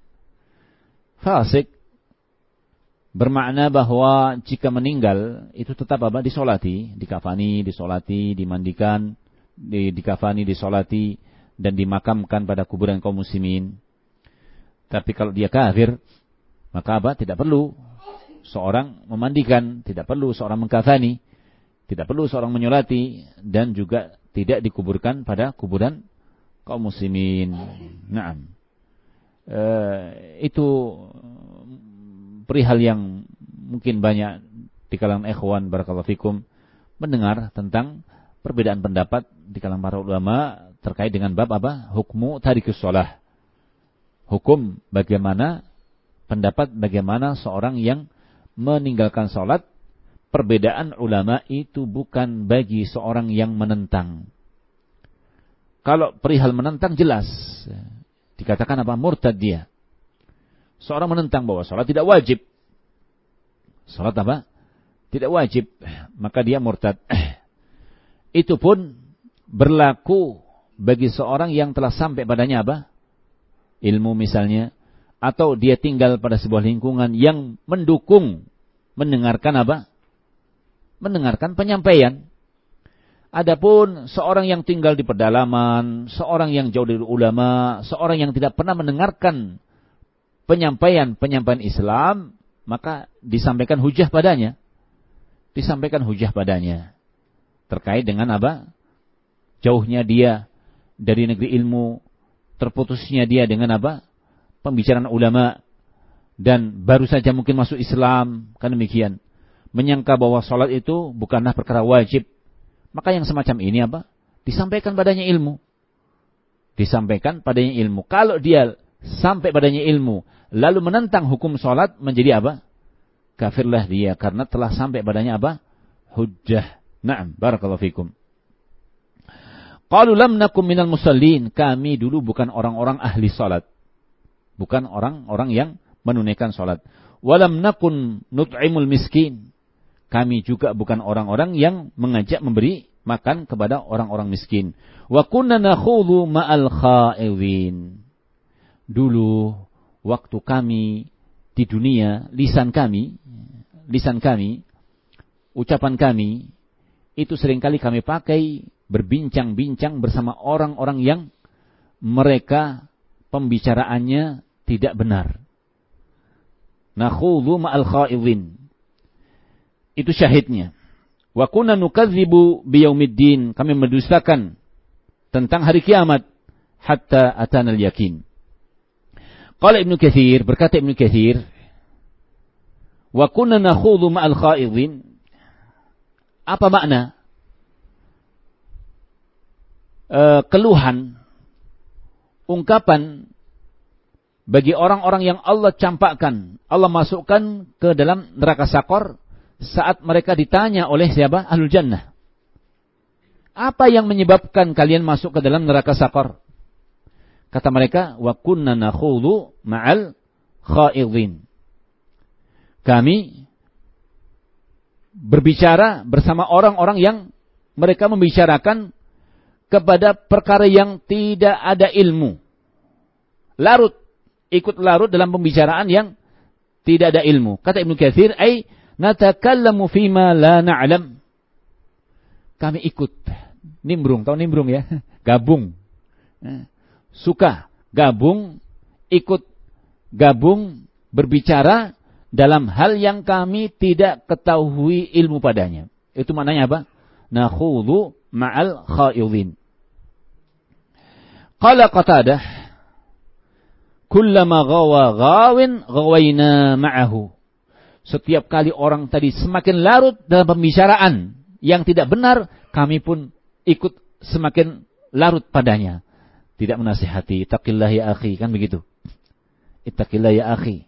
Fasik bermakna bahwa jika meninggal itu tetap apa? Disolati, dikafani, disolati, dimandikan, dikafani, disolati, dan dimakamkan pada kuburan kaum muslimin. Tapi kalau dia kafir, maka apa? Tidak perlu seorang memandikan, tidak perlu seorang mengkafani, tidak perlu seorang menyolati, dan juga tidak dikuburkan pada kuburan kaum muslimin. Naam. Itu perihal yang mungkin banyak di kalangan ikhwan barakallahu fikum mendengar tentang perbedaan pendapat di kalangan para ulama terkait dengan bab apa? Hukmu tarikus shalah. Hukum bagaimana, pendapat bagaimana seorang yang meninggalkan salat. Perbedaan ulama itu bukan bagi seorang yang menentang. Kalau perihal menentang jelas, dikatakan apa? Murtad dia. Seorang menentang bahwa salat tidak wajib. Salat apa? Tidak wajib. Maka dia murtad. Itu pun berlaku bagi seorang yang telah sampai padanya apa? Ilmu misalnya, atau dia tinggal pada sebuah lingkungan yang mendukung mendengarkan apa? Mendengarkan penyampaian. Adapun seorang yang tinggal di pedalaman, seorang yang jauh dari ulama, seorang yang tidak pernah mendengarkan penyampaian Islam, maka disampaikan hujah padanya. Disampaikan hujah padanya. Terkait dengan apa? Jauhnya dia dari negeri ilmu, terputusnya dia dengan apa? Pembicaraan ulama, dan baru saja mungkin masuk Islam, kan demikian. Menyangka bahwa sholat itu bukanlah perkara wajib. Maka yang semacam ini apa? Disampaikan padanya ilmu. Disampaikan padanya ilmu. Kalau dia sampai padanya ilmu, lalu menentang hukum sholat, menjadi apa? Kafirlah dia, karena telah sampai padanya apa? Hujjah. Na'am, barakallahu fikum. Qalu lam nakum minal musallin. Kami dulu bukan orang-orang ahli sholat. Bukan orang-orang yang menunaikan sholat. Walam nakun nut'imul miskin. Kami juga bukan orang-orang yang mengajak memberi makan kepada orang-orang miskin. Wa kunna nakhudhu ma'al kha'idhin. Dulu waktu kami di dunia, lisan kami, ucapan kami itu seringkali kami pakai berbincang-bincang bersama orang-orang yang mereka pembicaraannya tidak benar. Nakhudhu ma'al kha'idhin. Itu syahidnya. Wa kunna nukadzibu biyaumiddin. Kami mendustakan tentang hari kiamat hatta atanal yakin. Qala Ibnu Katsir, berkata Ibnu Katsir, wa kunna nakhudhu ma'al kha'idhin. Apa makna keluhan, ungkapan bagi orang-orang yang Allah campakkan, Allah masukkan ke dalam neraka Saqar saat mereka ditanya oleh siapa? Ahlul Jannah. Apa yang menyebabkan kalian masuk ke dalam neraka Saqar? Kata mereka, wa kunna nakhudhu ma'al kha'idhin. Kami berbicara bersama orang-orang yang mereka membicarakan kepada perkara yang tidak ada ilmu. Ikut larut dalam pembicaraan yang tidak ada ilmu. Kata Ibnu Katsir, ai natakallamu fima la na'lam. Kami ikut nimbrung, tahu nimbrung ya? Gabung. Suka gabung, ikut gabung berbicara dalam hal yang kami tidak ketahui ilmu padanya. Itu maknanya apa? Nakhudhu ma'al kha'idhin. Qala Qatadah, kullama ghawa ghawin ghawayna ma'ahu. Setiap kali orang tadi semakin larut dalam pembicaraan yang tidak benar, kami pun ikut semakin larut padanya. Tidak menasihati, ittaqillah ya akhi, kan begitu. Ittaqillah ya akhi.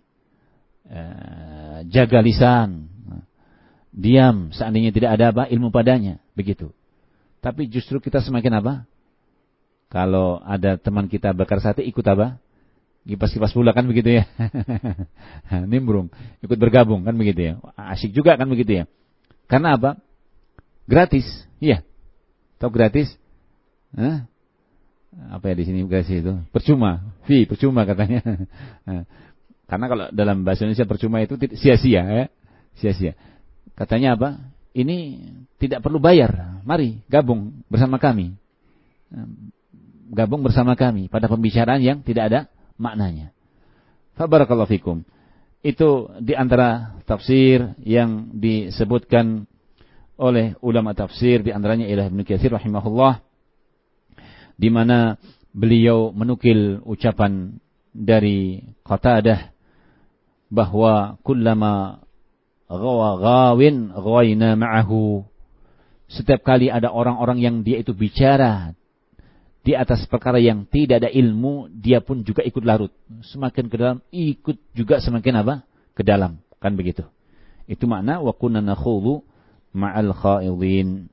Jaga lisan. Diam seandainya tidak ada apa ilmu padanya, begitu. Tapi justru kita semakin apa? Kalau ada teman kita bakar sate, ikut apa? Kipas-kipas pula, kan begitu ya. Nimbrung, ikut bergabung, kan begitu ya. Asyik juga, kan begitu ya. Karena apa? Gratis, iya. Tahu gratis? Apa ya di sini gratis itu? Percuma, percuma katanya. Karena kalau dalam bahasa Indonesia percuma itu sia-sia, ya. Sia-sia. Katanya apa? Ini tidak perlu bayar. Mari gabung bersama kami. Gabung bersama kami pada pembicaraan yang tidak ada maknanya. Fabarakallahu fikum. Itu di antara tafsir yang disebutkan oleh ulama tafsir, di antaranya ialah Ibnu Katsir rahimahullah, di mana beliau menukil ucapan dari Qatadah bahwa kullama ghawa ghawin ghawayna ma'ahu. Setiap kali ada orang-orang yang dia itu bicara di atas perkara yang tidak ada ilmu, dia pun juga ikut larut. Semakin ke dalam, ikut juga semakin apa? Ke dalam. Kan begitu. Itu makna wa kunna nakhudhu ma'al kha'idhin.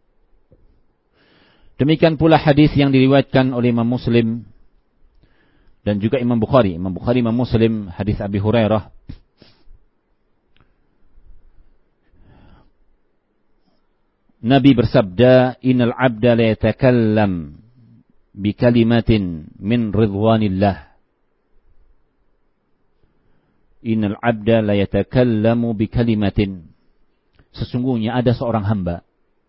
Demikian pula hadis yang diriwayatkan oleh Imam Muslim dan juga Imam Bukhari, Imam Muslim, hadis Abi Hurairah. Nabi bersabda, "Innal 'abda la yatakallam bi kalimatin min ridwanillah." Innal 'abda la yatakallamu bi kalimatin. Sesungguhnya ada seorang hamba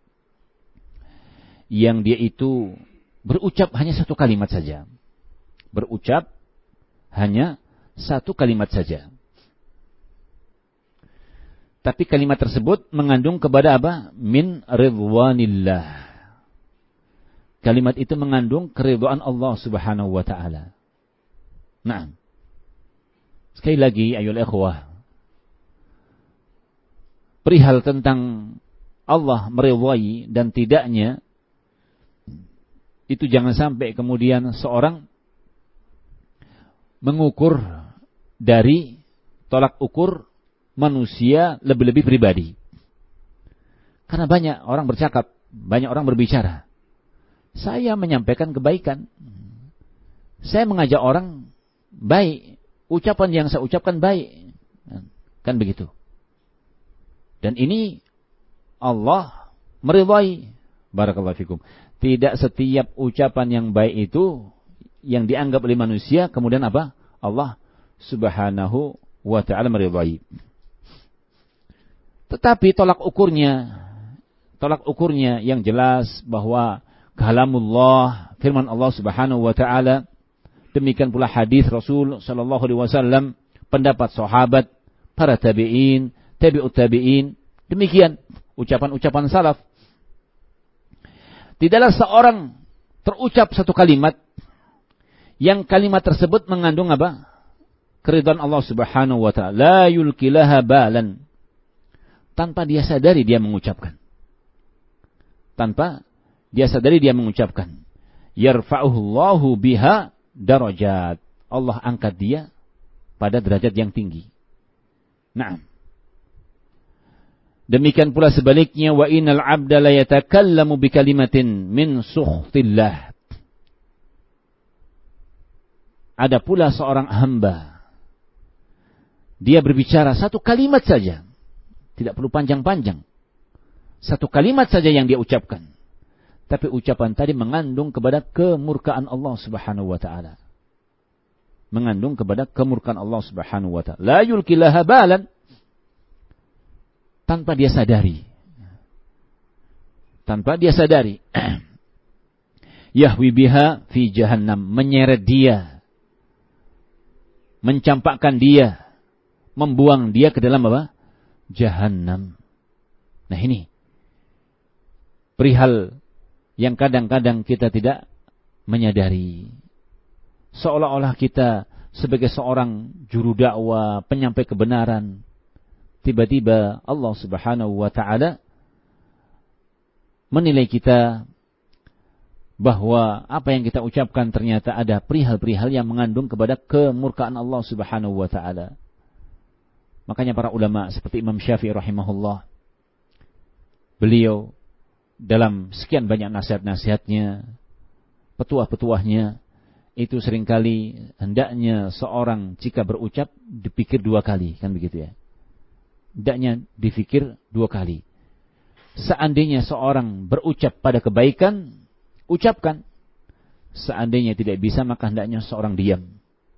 yang dia itu berucap hanya satu kalimat saja. Berucap hanya satu kalimat saja. Tapi kalimat tersebut mengandung kepada apa? Min ridwanillah. Kalimat itu mengandung keridhaan Allah Subhanahu wa taala. Nah, sekali lagi ayyuhal ikhwah, perihal tentang Allah meridhai dan tidaknya, itu jangan sampai kemudian seorang mengukur dari tolak ukur manusia lebih-lebih pribadi. Karena banyak orang bercakap, banyak orang berbicara. Saya menyampaikan kebaikan. Saya mengajak orang baik. Ucapan yang saya ucapkan baik. Kan begitu. Dan ini Allah meridhai. Barakallahu fikum. Tidak setiap ucapan yang baik itu yang dianggap oleh manusia kemudian apa? Allah Subhanahu wa ta'ala meridhai. Tetapi tolak ukurnya yang jelas bahwa kalamullah, firman Allah Subhanahu wa ta'ala, demikian pula hadis Rasul sallallahu alaihi wasallam, pendapat sahabat, para tabi'in, tabi'ut tabi'in, demikian ucapan-ucapan salaf. Tidaklah seorang terucap satu kalimat yang kalimat tersebut mengandung apa? Keridhaan Allah Subhanahu wa ta'ala. La yulkilaha balan. Tanpa dia sadari dia mengucapkan. Tanpa dia sadari dia mengucapkan. Yarfa'uhullahu biha darajat. Allah angkat dia pada derajat yang tinggi. Naam. Demikian pula sebaliknya, wa innal 'abda la yatakallamu bi kalimatin min sukhtillah. Ada pula seorang hamba, dia berbicara satu kalimat saja, tidak perlu panjang-panjang. Satu kalimat saja yang dia ucapkan. Tapi ucapan tadi mengandung kepada kemurkaan Allah Subhanahu wa ta'ala. Mengandung kepada kemurkaan Allah Subhanahu wa ta'ala. La yulkilaha balan. Tanpa dia sadari. Tanpa dia sadari. Yahwi biha fi jahannam. Menyeret dia. Mencampakkan dia. Membuang dia ke dalam apa? Jahannam. Nah ini. Perihal yang kadang-kadang kita tidak menyadari. Seolah-olah kita sebagai seorang juru dakwah, penyampai kebenaran. Tiba-tiba Allah Subhanahu wa ta'ala menilai kita bahwa apa yang kita ucapkan ternyata ada perihal-perihal yang mengandung kepada kemurkaan Allah Subhanahu wa ta'ala. Makanya para ulama seperti Imam Syafi'i rahimahullah, beliau dalam sekian banyak nasihat-nasihatnya, petuah-petuahnya, itu seringkali hendaknya seorang jika berucap dipikir dua kali, kan begitu ya. Hendaknya dipikir dua kali. Seandainya seorang berucap pada kebaikan, ucapkan. Seandainya tidak bisa, maka hendaknya seorang diam.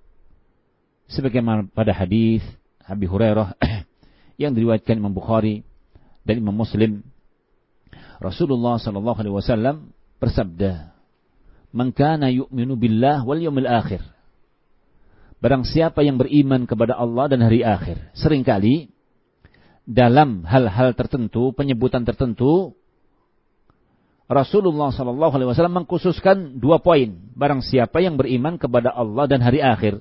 Sebagaimana pada hadis Abi Hurairah yang diriwayatkan Imam Bukhari dan Imam Muslim, Rasulullah sallallahu alaihi wasallam bersabda, "Man kana yu'minu billah wal yawmil akhir." Barang siapa yang beriman kepada Allah dan hari akhir. Seringkali dalam hal-hal tertentu, penyebutan tertentu, Rasulullah sallallahu alaihi wasallam mengkhususkan 2 poin. Barang siapa yang beriman kepada Allah dan hari akhir.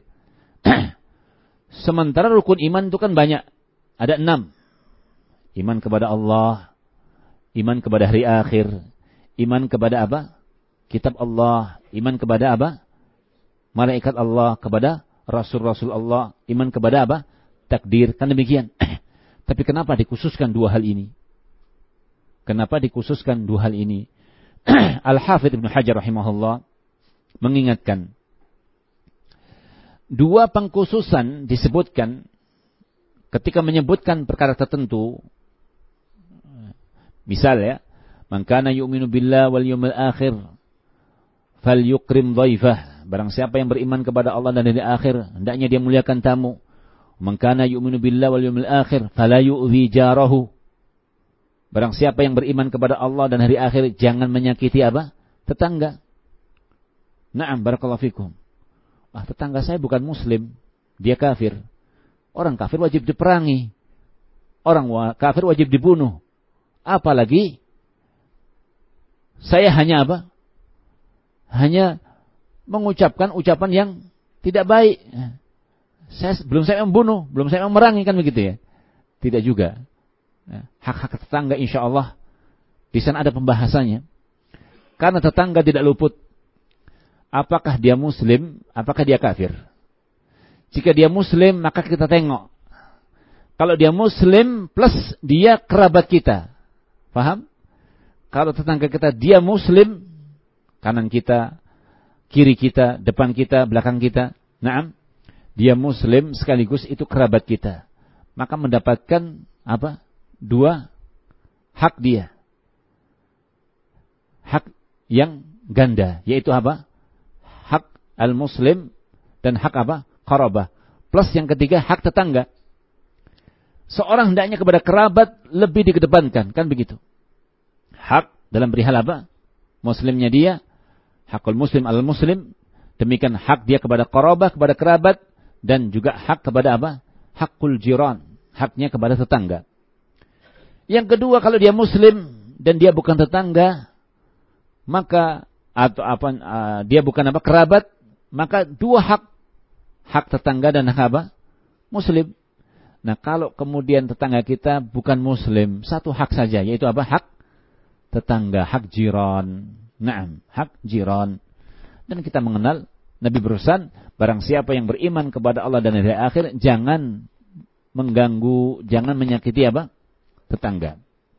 Sementara rukun iman itu kan banyak. Ada 6. Iman kepada Allah, iman kepada hari akhir, iman kepada apa? Kitab Allah, iman kepada apa? Malaikat Allah, kepada Rasul-Rasul Allah, iman kepada apa? Takdir, kan demikian. Tapi kenapa dikhususkan 2 hal ini? Kenapa dikhususkan 2 hal ini? Al-Hafidh Ibn Hajar rahimahullah mengingatkan dua pengkhususan disebutkan ketika menyebutkan perkara tertentu. Misal ya, man kana yu'minu billah wal yawmil akhir falyukrim dhaifah. Barang siapa yang beriman kepada Allah dan hari akhir, hendaknya dia muliakan tamu. Man kana yu'minu billah wal yawmil akhir fala yu'dhi jarahu. Barang siapa yang beriman kepada Allah dan hari akhir, jangan menyakiti apa? Tetangga. Na'am, barakallahu fikum. Tetangga saya bukan muslim, dia kafir. Orang kafir wajib diperangi. Orang kafir wajib dibunuh. Apalagi saya hanya apa? Hanya mengucapkan ucapan yang tidak baik. Belum saya membunuh, belum saya memerangi, kan begitu ya? Tidak juga. Hak-hak tetangga insya Allah di sana ada pembahasannya. Karena tetangga tidak luput. Apakah dia muslim, apakah dia kafir? Jika dia muslim, maka kita tengok. Kalau dia muslim plus dia kerabat kita. Paham? Kalau tetangga kita dia muslim, kanan kita, kiri kita, depan kita, belakang kita, naam, dia muslim sekaligus itu kerabat kita. Maka mendapatkan apa? Dua hak dia. Hak yang ganda, yaitu apa? Hak al-muslim dan hak apa? Qarabah. Plus yang ketiga hak tetangga. Seorang hendaknya kepada kerabat lebih dikedepankan, kan begitu? Hak dalam perihal apa? Muslimnya dia, hakul muslim al-muslim, demikian hak dia kepada qarabah, kepada kerabat, dan juga hak kepada apa? Hakul jiran, haknya kepada tetangga. Yang kedua, kalau dia muslim dan dia bukan tetangga, maka dia bukan apa? Kerabat, maka dua hak tetangga dan hak apa? Muslim. Nah, kalau kemudian tetangga kita bukan muslim, satu hak saja, yaitu apa? Hak tetangga, hak jiran. Naam, hak jiran. Dan kita mengenal Nabi berpesan, barang siapa yang beriman kepada Allah dan hari akhir, jangan mengganggu, jangan menyakiti apa? Tetangga.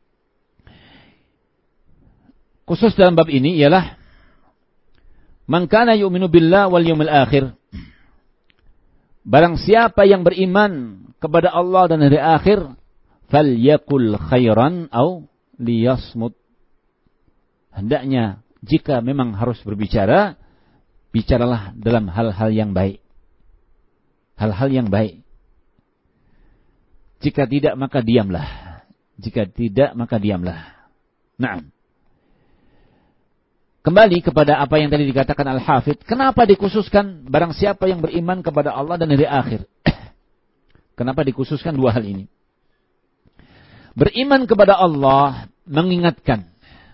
Khusus dalam bab ini ialah man kana yu'minu billah wal yawmil akhir. Barang siapa yang beriman kepada Allah dan hari akhir, falyakul khairan au liyasmut. Hendaknya jika memang harus berbicara, bicaralah dalam hal-hal yang baik. Hal-hal yang baik. Jika tidak maka diamlah. Jika tidak maka diamlah. Naam. Kembali kepada apa yang tadi dikatakan Al-Hafidh, kenapa dikhususkan barang siapa yang beriman kepada Allah dan hari akhir? Kenapa dikhususkan dua hal ini? Beriman kepada Allah mengingatkan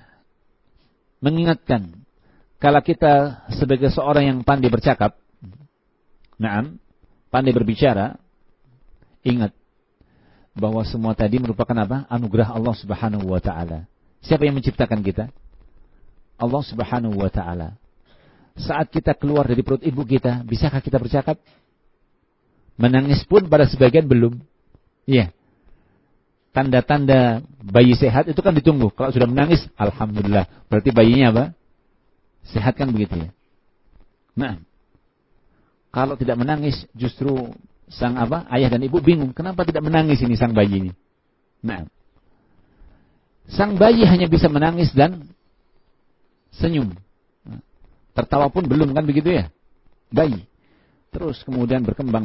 kalau kita sebagai seorang yang pandai bercakap, naam, pandai berbicara, ingat bahwa semua tadi merupakan apa? Anugerah Allah Subhanahu wa taala. Siapa yang menciptakan kita? Allah Subhanahu wa taala. Saat kita keluar dari perut ibu kita, bisakah kita bercakap? Menangis pun pada sebagian belum. Iya. Tanda-tanda bayi sehat itu kan ditunggu. Kalau sudah menangis, alhamdulillah, berarti bayinya apa? Sehat, kan begitu ya. Nah, kalau tidak menangis, justru sang apa? Ayah dan ibu bingung, kenapa tidak menangis ini sang bayi ini? Nah, sang bayi hanya bisa menangis dan senyum. Tertawa pun belum, kan begitu ya? Bayi. Terus kemudian berkembang.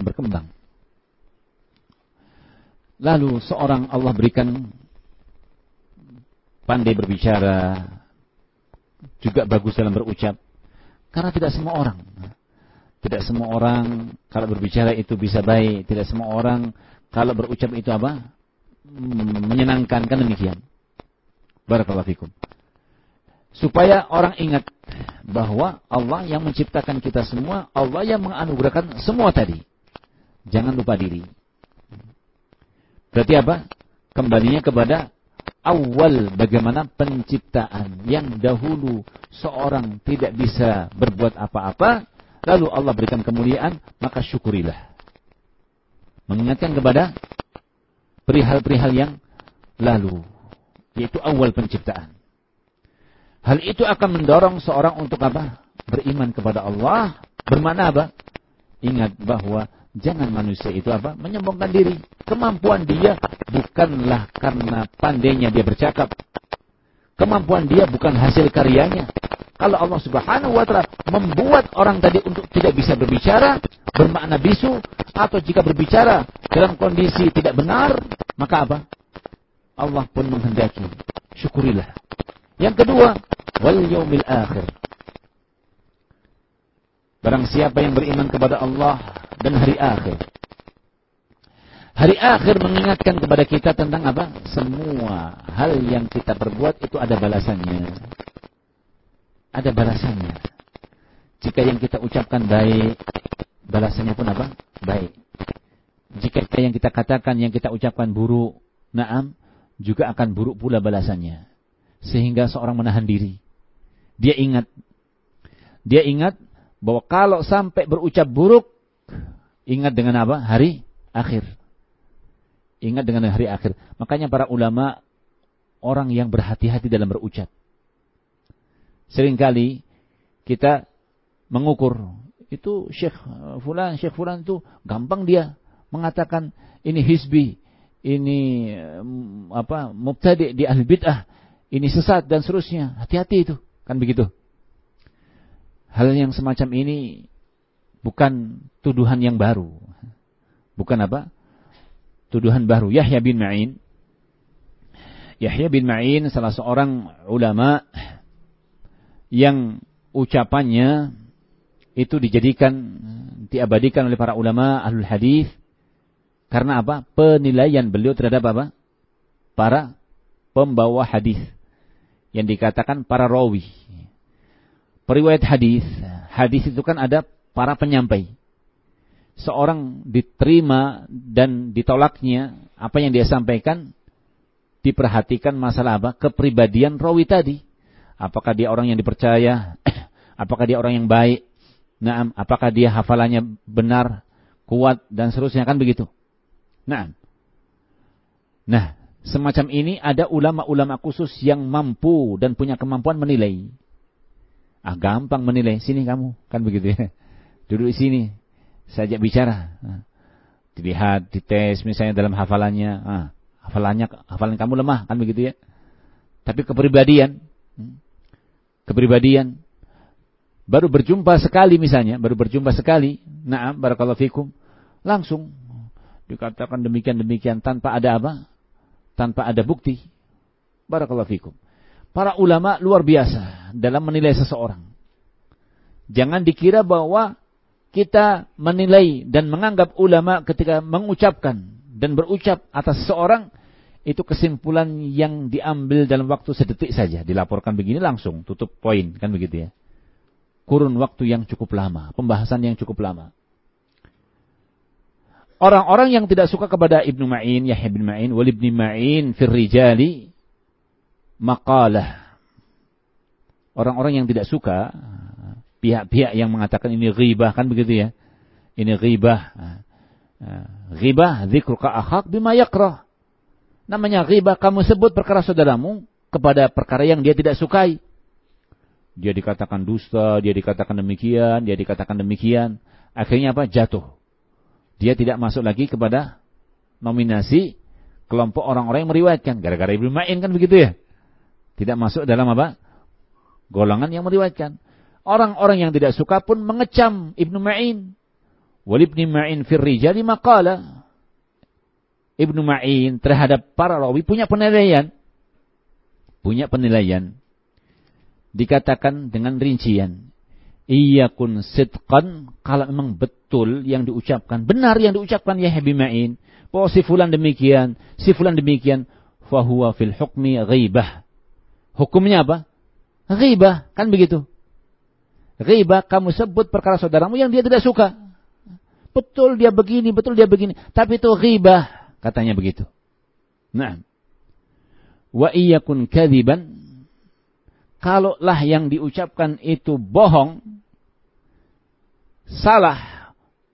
Lalu seorang Allah berikan pandai berbicara, juga bagus dalam berucap. Karena tidak semua orang kalau berbicara itu bisa baik. Tidak semua orang kalau berucap itu apa? Menyenangkan, kan demikian. Barakallahu fikum. Supaya orang ingat bahwa Allah yang menciptakan kita semua, Allah yang menganugerahkan semua tadi. Jangan lupa diri. Berarti apa? Kembalinya kepada awal bagaimana penciptaan. Yang dahulu seorang tidak bisa berbuat apa-apa, lalu Allah berikan kemuliaan, maka syukurilah. Mengingatkan kepada perihal-perihal yang lalu, yaitu awal penciptaan. Hal itu akan mendorong seorang untuk apa? Beriman kepada Allah. Bermakna apa? Ingat bahwa jangan manusia itu menyombongkan diri. Kemampuan dia bukanlah karena pandainya dia bercakap. Kemampuan dia bukan hasil karyanya. Kalau Allah Subhanahu wa Ta'ala membuat orang tadi untuk tidak bisa berbicara, bermakna bisu, atau jika berbicara dalam kondisi tidak benar, maka Allah pun menghendaki. Syukurilah. Yang kedua, wal yaumil akhir. Barang siapa yang beriman kepada Allah dan hari akhir. Hari akhir mengingatkan kepada kita tentang semua hal yang kita perbuat itu ada balasannya. Ada balasannya. Jika yang kita ucapkan baik, balasannya pun baik. Jika yang kita katakan, yang kita ucapkan buruk, juga akan buruk pula balasannya. Sehingga seorang menahan diri. Dia ingat bahwa kalau sampai berucap buruk, ingat dengan hari akhir. Ingat dengan hari akhir. Makanya para ulama, orang yang berhati-hati dalam berucap. Seringkali kita mengukur, itu Syekh Fulan itu gampang dia mengatakan ini hizbi, ini mubtadi' di ahli bid'ah, ini sesat dan seterusnya. Hati-hati itu, kan begitu. Hal yang semacam ini bukan tuduhan yang baru. Bukan tuduhan baru. Yahya bin Ma'in salah seorang ulama yang ucapannya itu diabadikan oleh para ulama ahlul hadis karena penilaian beliau terhadap para pembawa hadis yang dikatakan para rawi. Periwayat hadis itu kan ada para penyampai. Seorang diterima dan ditolaknya apa yang dia sampaikan, diperhatikan masalah kepribadian rawi tadi. Apakah dia orang yang dipercaya? Apakah dia orang yang baik? Apakah dia hafalannya benar, kuat dan seterusnya, kan begitu. Nah, semacam ini ada ulama-ulama khusus yang mampu dan punya kemampuan menilai. Gampang menilai, sini kamu, kan begitu ya. Duduk di sini, saya ajak bicara. Dilihat, dites misalnya dalam hafalannya. Hafalan kamu lemah, kan begitu ya. Tapi kepribadian baru berjumpa sekali misalnya, barakallahu fikum, langsung dikatakan demikian tanpa ada bukti. Barakallahu fikum. Para ulama luar biasa dalam menilai seseorang. Jangan dikira bahwa kita menilai dan menganggap ulama ketika mengucapkan dan berucap atas seseorang itu kesimpulan yang diambil dalam waktu sedetik saja. Dilaporkan begini langsung tutup poin, kan begitu ya. Kurun waktu yang cukup lama, pembahasan yang cukup lama. Orang-orang yang tidak suka kepada Ibnu Ma'in, Yahya bin Ma'in, wal Ibnu Ma'in fir rijali maqalah. Orang-orang yang tidak suka, pihak-pihak yang mengatakan ini ghibah, kan begitu ya. Ini ghibah. Ghibah dzikruka akhak bima yakrah. Namanya ghibah, kamu sebut perkara saudaramu kepada perkara yang dia tidak sukai. Dia dikatakan dusta, dia dikatakan demikian. Akhirnya jatuh. Dia tidak masuk lagi kepada nominasi kelompok orang-orang yang meriwayatkan. Gara-gara Ibnu Ma'in, kan begitu ya. Tidak masuk dalam golongan yang meriwayatkan. Orang-orang yang tidak suka pun mengecam Ibnu Ma'in. Wal Ibnu Ma'in fir rijali maqala. Ibnu Ma'in terhadap para rawi punya penilaian. Dikatakan dengan rincian. Iyakun sidqan, kalau memang betul yang diucapkan, benar yang diucapkan Yahya bin Ma'in, bahwa si fulan demikian, fahuwa fil hukmi ghibah. Hukumnya ghibah, kan begitu. Ghibah, kamu sebut perkara saudaramu yang dia tidak suka. Betul dia begini, tapi itu ghibah, katanya begitu. Nah, wa iyakun kadziban, kalaulah yang diucapkan itu bohong, salah,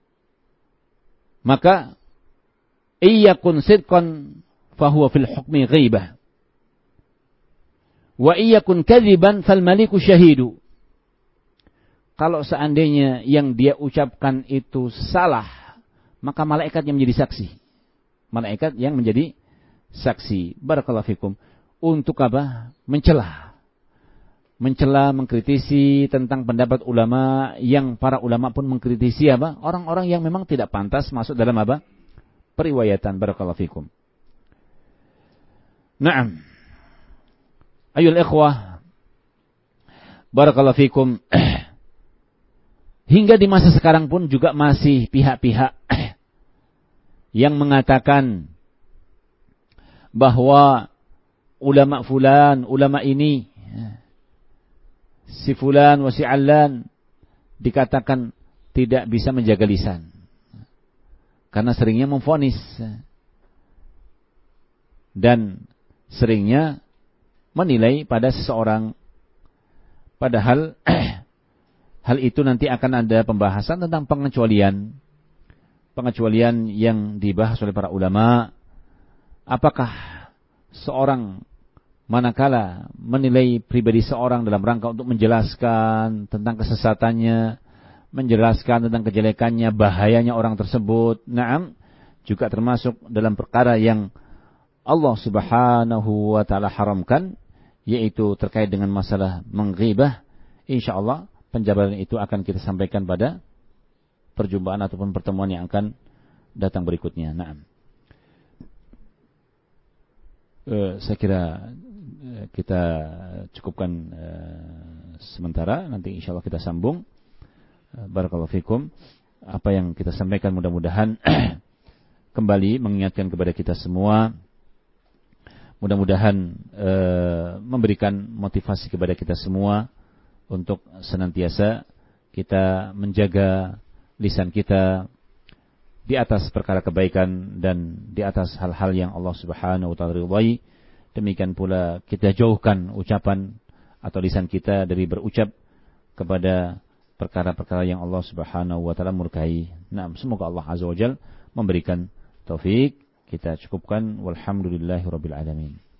maka iyakun sidqan fahuwa fil hukmi ghibah. Wa iyakun kadziban fal maliku syahidu. kalau seandainya yang dia ucapkan itu salah, maka malaikat yang menjadi saksi. Malaikat yang menjadi saksi. Barakallahu fikum. Untuk apa? Mencela, mengkritisi tentang pendapat ulama yang para ulama pun mengkritisi apa? Orang-orang yang memang tidak pantas masuk dalam apa? Periwayatan. Barakallahu fikum. Naam. Ayul ikhwah. Barakallahu fikum. Hingga di masa sekarang pun juga masih pihak-pihak yang mengatakan bahwa ulama fulan, ulama ini, si fulan wa si allan, dikatakan tidak bisa menjaga lisan karena seringnya memvonis dan seringnya menilai pada seseorang. Padahal hal itu nanti akan ada pembahasan tentang pengecualian yang dibahas oleh para ulama. Apakah seorang manakala menilai pribadi seorang dalam rangka untuk menjelaskan tentang kesesatannya, menjelaskan tentang kejelekannya, bahayanya orang tersebut, naam, juga termasuk dalam perkara yang Allah Subhanahu wa taala haramkan, yaitu terkait dengan masalah menghibah. Insyaallah penjabaran itu akan kita sampaikan pada perjumpaan ataupun pertemuan yang akan datang berikutnya. Naam. Saya kira kita cukupkan sementara, nanti insyaallah kita sambung. Barakallahu fikum. Apa yang kita sampaikan mudah-mudahan kembali mengingatkan kepada kita semua, mudah-mudahan memberikan motivasi kepada kita semua untuk senantiasa kita menjaga lisan kita di atas perkara kebaikan dan di atas hal-hal yang Allah Subhanahu wa taala ridhai. Demikian pula kita jauhkan ucapan atau lisan kita dari berucap kepada perkara-perkara yang Allah Subhanahu wa taala murkai. Nah, semoga Allah Azza wa Jalla memberikan taufik. Kita cukupkan. Walhamdulillahirabbil alamin.